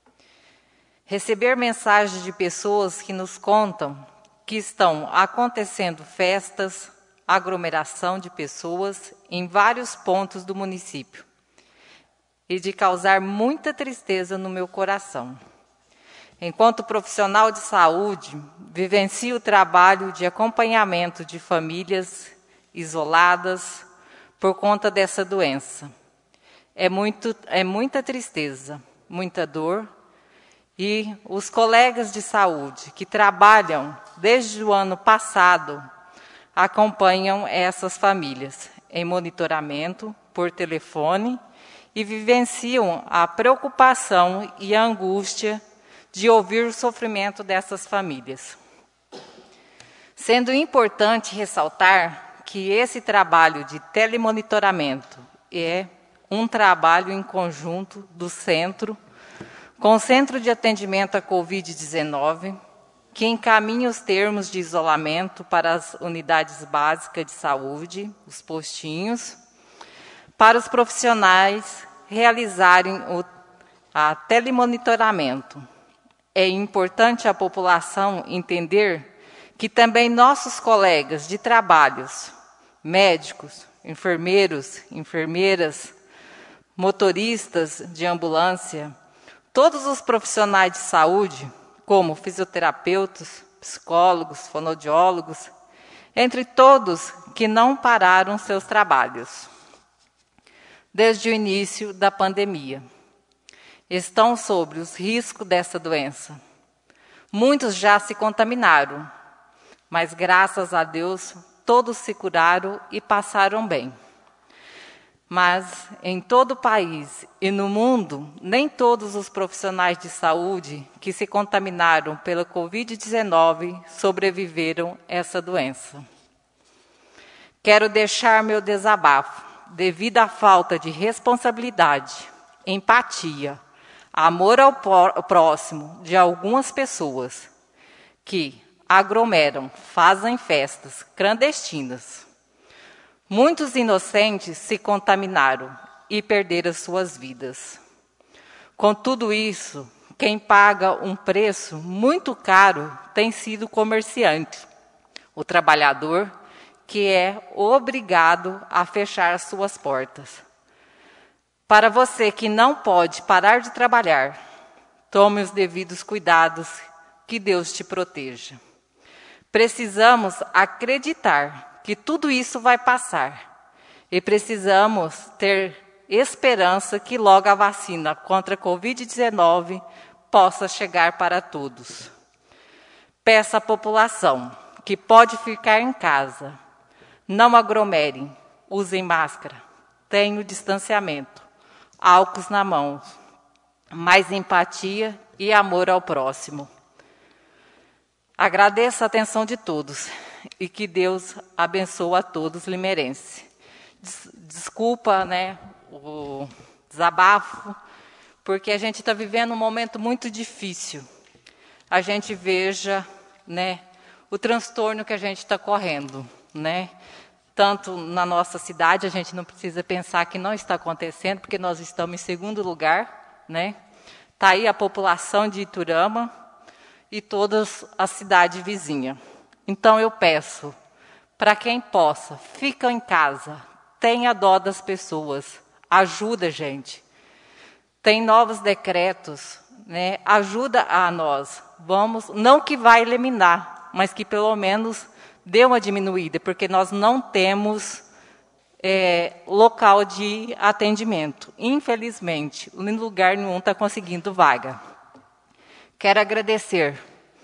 Speaker 2: Receber mensagens de pessoas que nos contam que estão acontecendo festas, aglomeração de pessoas em vários pontos do município e de causar muita tristeza no meu coração. Enquanto profissional de saúde, vivencio o trabalho de acompanhamento de famílias isoladas por conta dessa doença. É muita tristeza, muita dor, e os colegas de saúde que trabalham desde o ano passado acompanham essas famílias em monitoramento por telefone e vivenciam a preocupação e a angústia de ouvir o sofrimento dessas famílias. Sendo importante ressaltar que esse trabalho de telemonitoramento é um trabalho em conjunto do centro, com o Centro de Atendimento à Covid-19, que encaminha os termos de isolamento para as unidades básicas de saúde, os postinhos, para os profissionais realizarem o telemonitoramento. É importante a população entender que também nossos colegas de trabalhos, médicos, enfermeiros, enfermeiras, motoristas de ambulância, todos os profissionais de saúde, como fisioterapeutas, psicólogos, fonoaudiólogos, entre todos que não pararam seus trabalhos desde o início da pandemia, estão sob os riscos dessa doença. Muitos já se contaminaram, mas graças a Deus todos se curaram e passaram bem. Mas em todo o país e no mundo, nem todos os profissionais de saúde que se contaminaram pela Covid-19 sobreviveram a essa doença. Quero deixar meu desabafo devido à falta de responsabilidade, empatia, amor ao próximo de algumas pessoas que aglomeram, fazem festas clandestinas. Muitos inocentes se contaminaram e perderam suas vidas. Com tudo isso, quem paga um preço muito caro tem sido o comerciante, o trabalhador, que é obrigado a fechar suas portas. Para você que não pode parar de trabalhar, tome os devidos cuidados, que Deus te proteja. Precisamos acreditar que tudo isso vai passar e precisamos ter esperança que logo a vacina contra a Covid-19 possa chegar para todos. Peço à população que pode ficar em casa, não aglomerem, usem máscara, tenham distanciamento, álcool na mão, mais empatia e amor ao próximo. Agradeço a atenção de todos e que Deus abençoe a todos limeirenses. Desculpa, o desabafo, porque a gente está vivendo um momento muito difícil. A gente veja, o transtorno que a gente está correndo, Tanto na nossa cidade, a gente não precisa pensar que não está acontecendo, porque nós estamos em segundo lugar, Está aí a população de Iturama e todas a cidade vizinha. Então eu peço, para quem possa, fica em casa, tenha dó das pessoas, ajuda a gente. Tem novos decretos, ajuda a nós. Vamos, não que vai eliminar, mas que pelo menos dê uma diminuída, porque nós não temos local de atendimento. Infelizmente, em lugar nenhum está conseguindo vaga. Quero agradecer,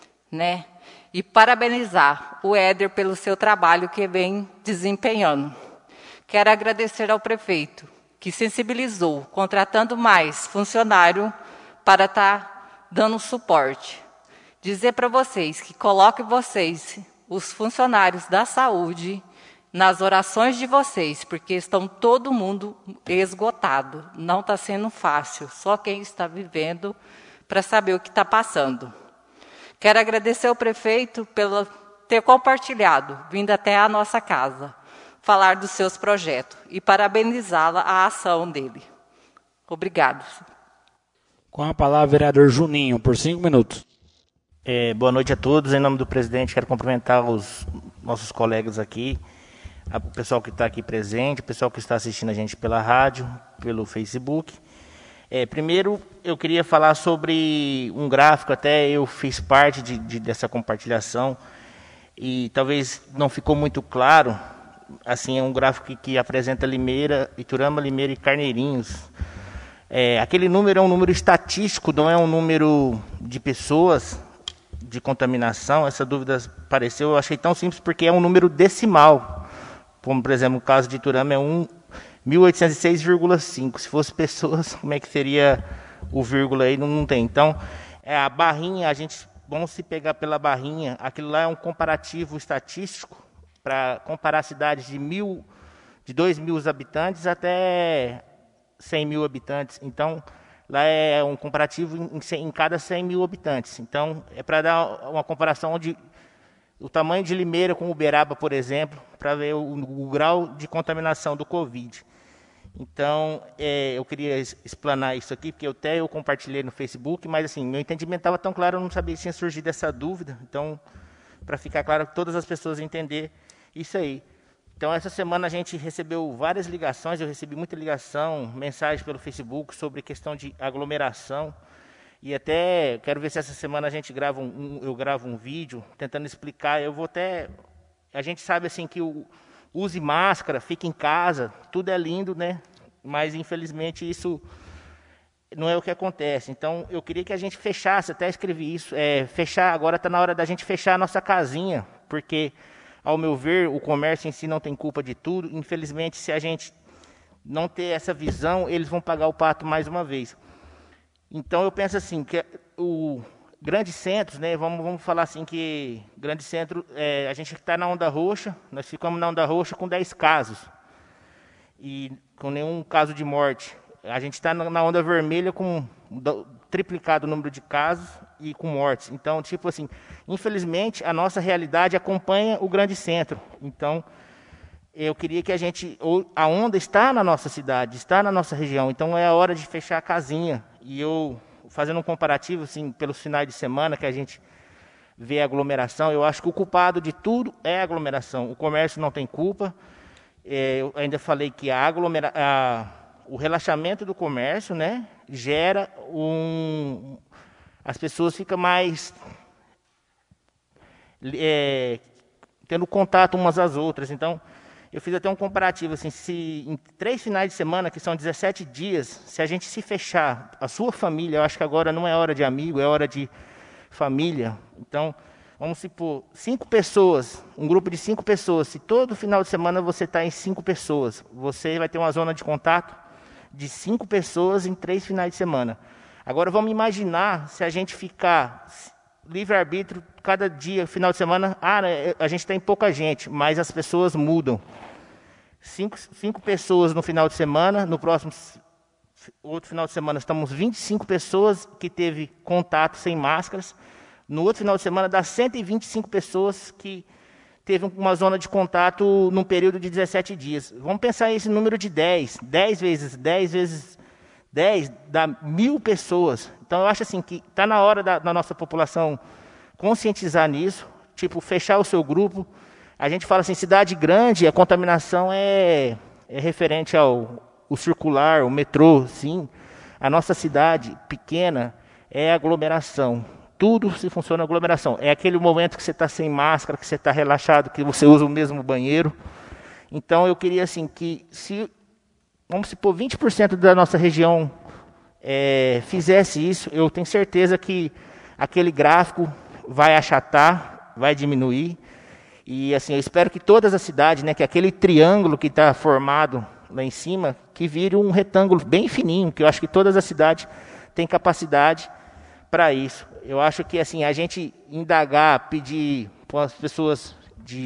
Speaker 2: e parabenizar o Éder pelo seu trabalho que vem desempenhando. Quero agradecer ao prefeito, que sensibilizou, contratando mais funcionário para estar dando suporte. Dizer para vocês que coloque vocês, os funcionários da saúde, nas orações de vocês, porque estão todo mundo esgotado. Não está sendo fácil, só quem está vivendo para saber o que está passando. Quero agradecer ao prefeito pelo ter compartilhado, vindo até a nossa casa, falar dos seus projetos e parabenizá-la a ação dele. Obrigado.
Speaker 1: Com a palavra, vereador Juninho, por 5 minutos.
Speaker 8: Boa noite a todos. Em nome do presidente, quero cumprimentar os nossos colegas aqui. o pessoal que está aqui presente, o pessoal que está assistindo a gente pela rádio, pelo Facebook. Primeiro, eu queria falar sobre um gráfico, até eu fiz parte dessa compartilhação, e talvez não ficou muito claro. Assim, é um gráfico que apresenta Limeira, Iturama, Limeira e Carneirinhos. Aquele número é um número estatístico, não é um número de pessoas de contaminação. Essa dúvida apareceu, eu achei tão simples porque é um número decimal. Como, por exemplo, no caso de Iturama é 1.806,5. Se fosse pessoas, como é que seria o vírgula aí? Não tem. Então, a barrinha, vamos se pegar pela barrinha, aquilo lá é um comparativo estatístico para comparar cidades de 2.000 habitantes até 100.000 habitantes. Então, lá é um comparativo em cada 100.000 habitantes. Então, é para dar uma comparação onde o tamanho de Limeira com Uberaba, por exemplo, para ver o grau de contaminação do Covid. Então, eu queria explanar isso aqui, porque eu compartilhei no Facebook, mas assim, meu entendimento estava tão claro, eu não sabia se tinha surgido essa dúvida. Então, para ficar claro, todas as pessoas entenderem isso aí. Então, essa semana a gente recebeu várias ligações, eu recebi muita ligação, mensagem pelo Facebook sobre questão de aglomeração. E até quero ver se essa semana a gente eu gravo um vídeo tentando explicar. A gente sabe assim que use máscara, fique em casa, tudo é lindo, né? Mas infelizmente isso não é o que acontece. Então eu queria que a gente fechasse, até escrevi isso, agora está na hora da gente fechar a nossa casinha, porque ao meu ver o comércio em si não tem culpa de tudo. Infelizmente, se a gente não ter essa visão, eles vão pagar o pato mais uma vez. Então eu penso assim, que o grandes centros, né, vamos falar assim que grande centro, a gente está na onda roxa, nós ficamos na onda roxa com 10 casos, e com nenhum caso de morte. A gente está na onda vermelha com triplicado o número de casos e com mortes. Então, tipo assim, infelizmente, a nossa realidade acompanha o grande centro. Então, eu queria que a onda está na nossa cidade, está na nossa região, então é a hora de fechar a casinha. E eu, fazendo um comparativo, assim, pelos finais de semana que a gente vê a aglomeração, eu acho que o culpado de tudo é a aglomeração. O comércio não tem culpa. Eu ainda falei que o relaxamento do comércio, né, gera as pessoas ficam mais tendo contato umas às outras. Então, eu fiz até um comparativo, assim, se em 3 finais de semana, que são 17 dias, se a gente se fechar, a sua família, eu acho que agora não é hora de amigo, é hora de família. Então, vamos supor, 5 pessoas, um grupo de 5 pessoas, se todo final de semana você está em 5 pessoas, você vai ter uma zona de contato de 5 pessoas em 3 finais de semana. Agora, vamos imaginar se a gente ficar livre-arbítrio, cada dia, final de semana, a gente tem pouca gente, mas as pessoas mudam. 5 pessoas no final de semana, no próximo outro final de semana estamos 25 pessoas que teve contato sem máscaras, no outro final de semana dá 125 pessoas que teve uma zona de contato num período de 17 dias. Vamos pensar esse número de 10 vezes 10 dá 1.000 pessoas. Então eu acho assim que está na hora da nossa população conscientizar nisso, tipo, fechar o seu grupo. A gente fala assim, cidade grande, a contaminação é referente ao circular, o metrô, sim. A nossa cidade pequena é aglomeração. Tudo se funciona aglomeração. É aquele momento que você está sem máscara, que você está relaxado, que você usa o mesmo banheiro. Então eu queria assim que vamos supor, 20% da nossa região fizesse isso, eu tenho certeza que aquele gráfico vai achatar, vai diminuir. E assim, eu espero que todas as cidades, né, que aquele triângulo que está formado lá em cima, que vire um retângulo bem fininho, que eu acho que todas as cidades têm capacidade para isso. Eu acho que assim, a gente indagar, pedir para as pessoas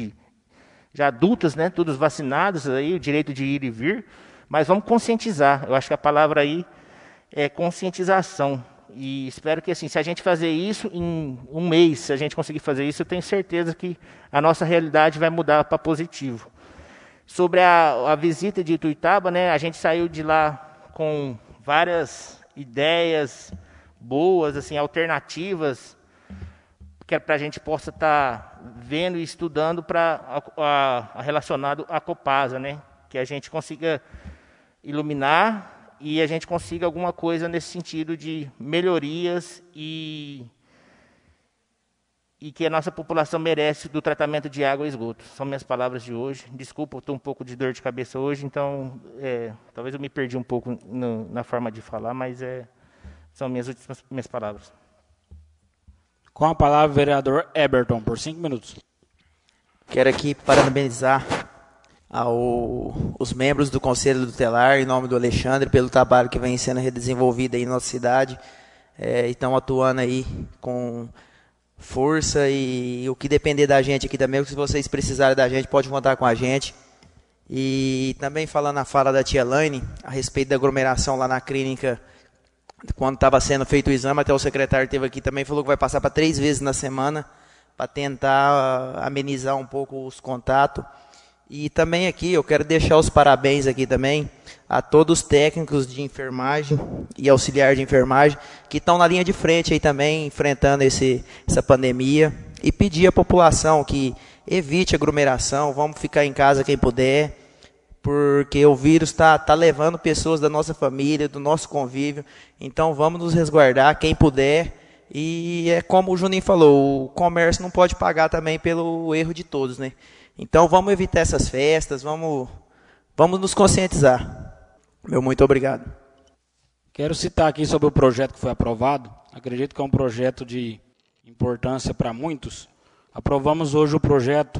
Speaker 8: já adultas, né, todos vacinados, aí, o direito de ir e vir, mas vamos conscientizar. Eu acho que a palavra aí é conscientização. E espero que, assim, se a gente fazer isso em um mês, se a gente conseguir fazer isso, eu tenho certeza que a nossa realidade vai mudar para positivo. Sobre a visita de Ituiutaba, né, a gente saiu de lá com várias ideias boas, assim, alternativas que para a gente possa estar vendo e estudando para relacionado à Copasa, né? Que a gente consiga iluminar e a gente consiga alguma coisa nesse sentido de melhorias e que a nossa população merece do tratamento de água e esgoto. São minhas palavras de hoje. Desculpa, eu estou um pouco de dor de cabeça hoje, então talvez eu me perdi um pouco na forma de falar, mas são minhas palavras.
Speaker 1: Com a palavra, vereador Eberton, por 5 minutos.
Speaker 4: Quero aqui parabenizar os membros do Conselho Tutelar, em nome do Alexandre, pelo trabalho que vem sendo desenvolvido aí na nossa cidade. E estão atuando aí com força e o que depender da gente aqui também, se vocês precisarem da gente, pode contar com a gente. E também falando a fala da tia Laine, a respeito da aglomeração lá na clínica, quando estava sendo feito o exame, até o secretário esteve aqui também, falou que vai passar para 3 vezes na semana, para tentar amenizar um pouco os contatos. E também aqui, eu quero deixar os parabéns aqui também a todos os técnicos de enfermagem e auxiliar de enfermagem que estão na linha de frente aí também, enfrentando essa pandemia. E pedir à população que evite aglomeração, vamos ficar em casa quem puder, porque o vírus está levando pessoas da nossa família, do nosso convívio. Então vamos nos resguardar, quem puder. E é como o Juninho falou, o comércio não pode pagar também pelo erro de todos, né? Então vamos evitar essas festas, vamos nos conscientizar. Meu muito obrigado.
Speaker 1: Quero citar aqui sobre o projeto que foi aprovado. Acredito que é um projeto de importância para muitos. Aprovamos hoje o projeto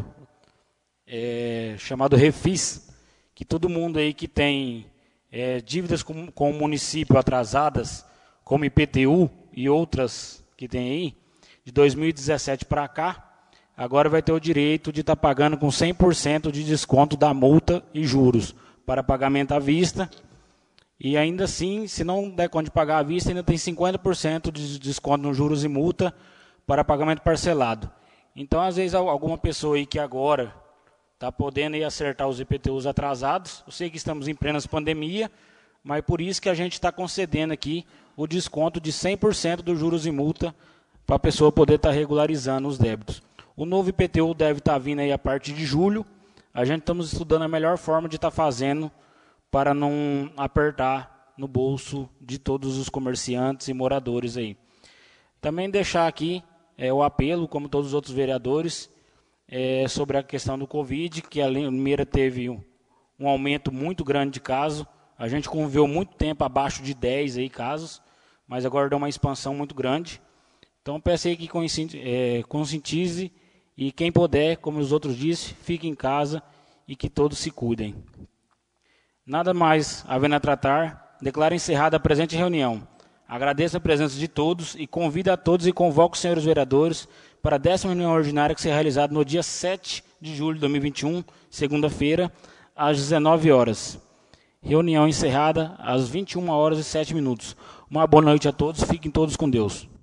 Speaker 1: chamado Refis, que todo mundo aí que tem dívidas com o município atrasadas, como IPTU e outras que tem aí, de 2017 para cá, agora vai ter o direito de estar pagando com 100% de desconto da multa e juros para pagamento à vista. E ainda assim, se não der conta de pagar à vista, ainda tem 50% de desconto nos juros e multa para pagamento parcelado. Então, às vezes, alguma pessoa aí que agora está podendo aí acertar os IPTUs atrasados, eu sei que estamos em plena pandemia, mas por isso que a gente está concedendo aqui o desconto de 100% dos juros e multa para a pessoa poder estar regularizando os débitos. O novo IPTU deve estar vindo aí a partir de julho. A gente estamos estudando a melhor forma de estar fazendo para não apertar no bolso de todos os comerciantes e moradores aí. Também deixar aqui o apelo, como todos os outros vereadores, sobre a questão do Covid, que a Limeira teve um aumento muito grande de casos. A gente conviveu muito tempo abaixo de 10 aí casos, mas agora deu uma expansão muito grande. Então peço aí que conscientize e quem puder, como os outros disse, fique em casa e que todos se cuidem. Nada mais havendo a tratar, declaro encerrada a presente reunião. Agradeço a presença de todos e convido a todos e convoco os senhores vereadores para a 10ª reunião ordinária que será realizada no dia 7 de julho de 2021, segunda-feira, às 19 horas. Reunião encerrada às 21h07. Uma boa noite a todos, fiquem todos com Deus.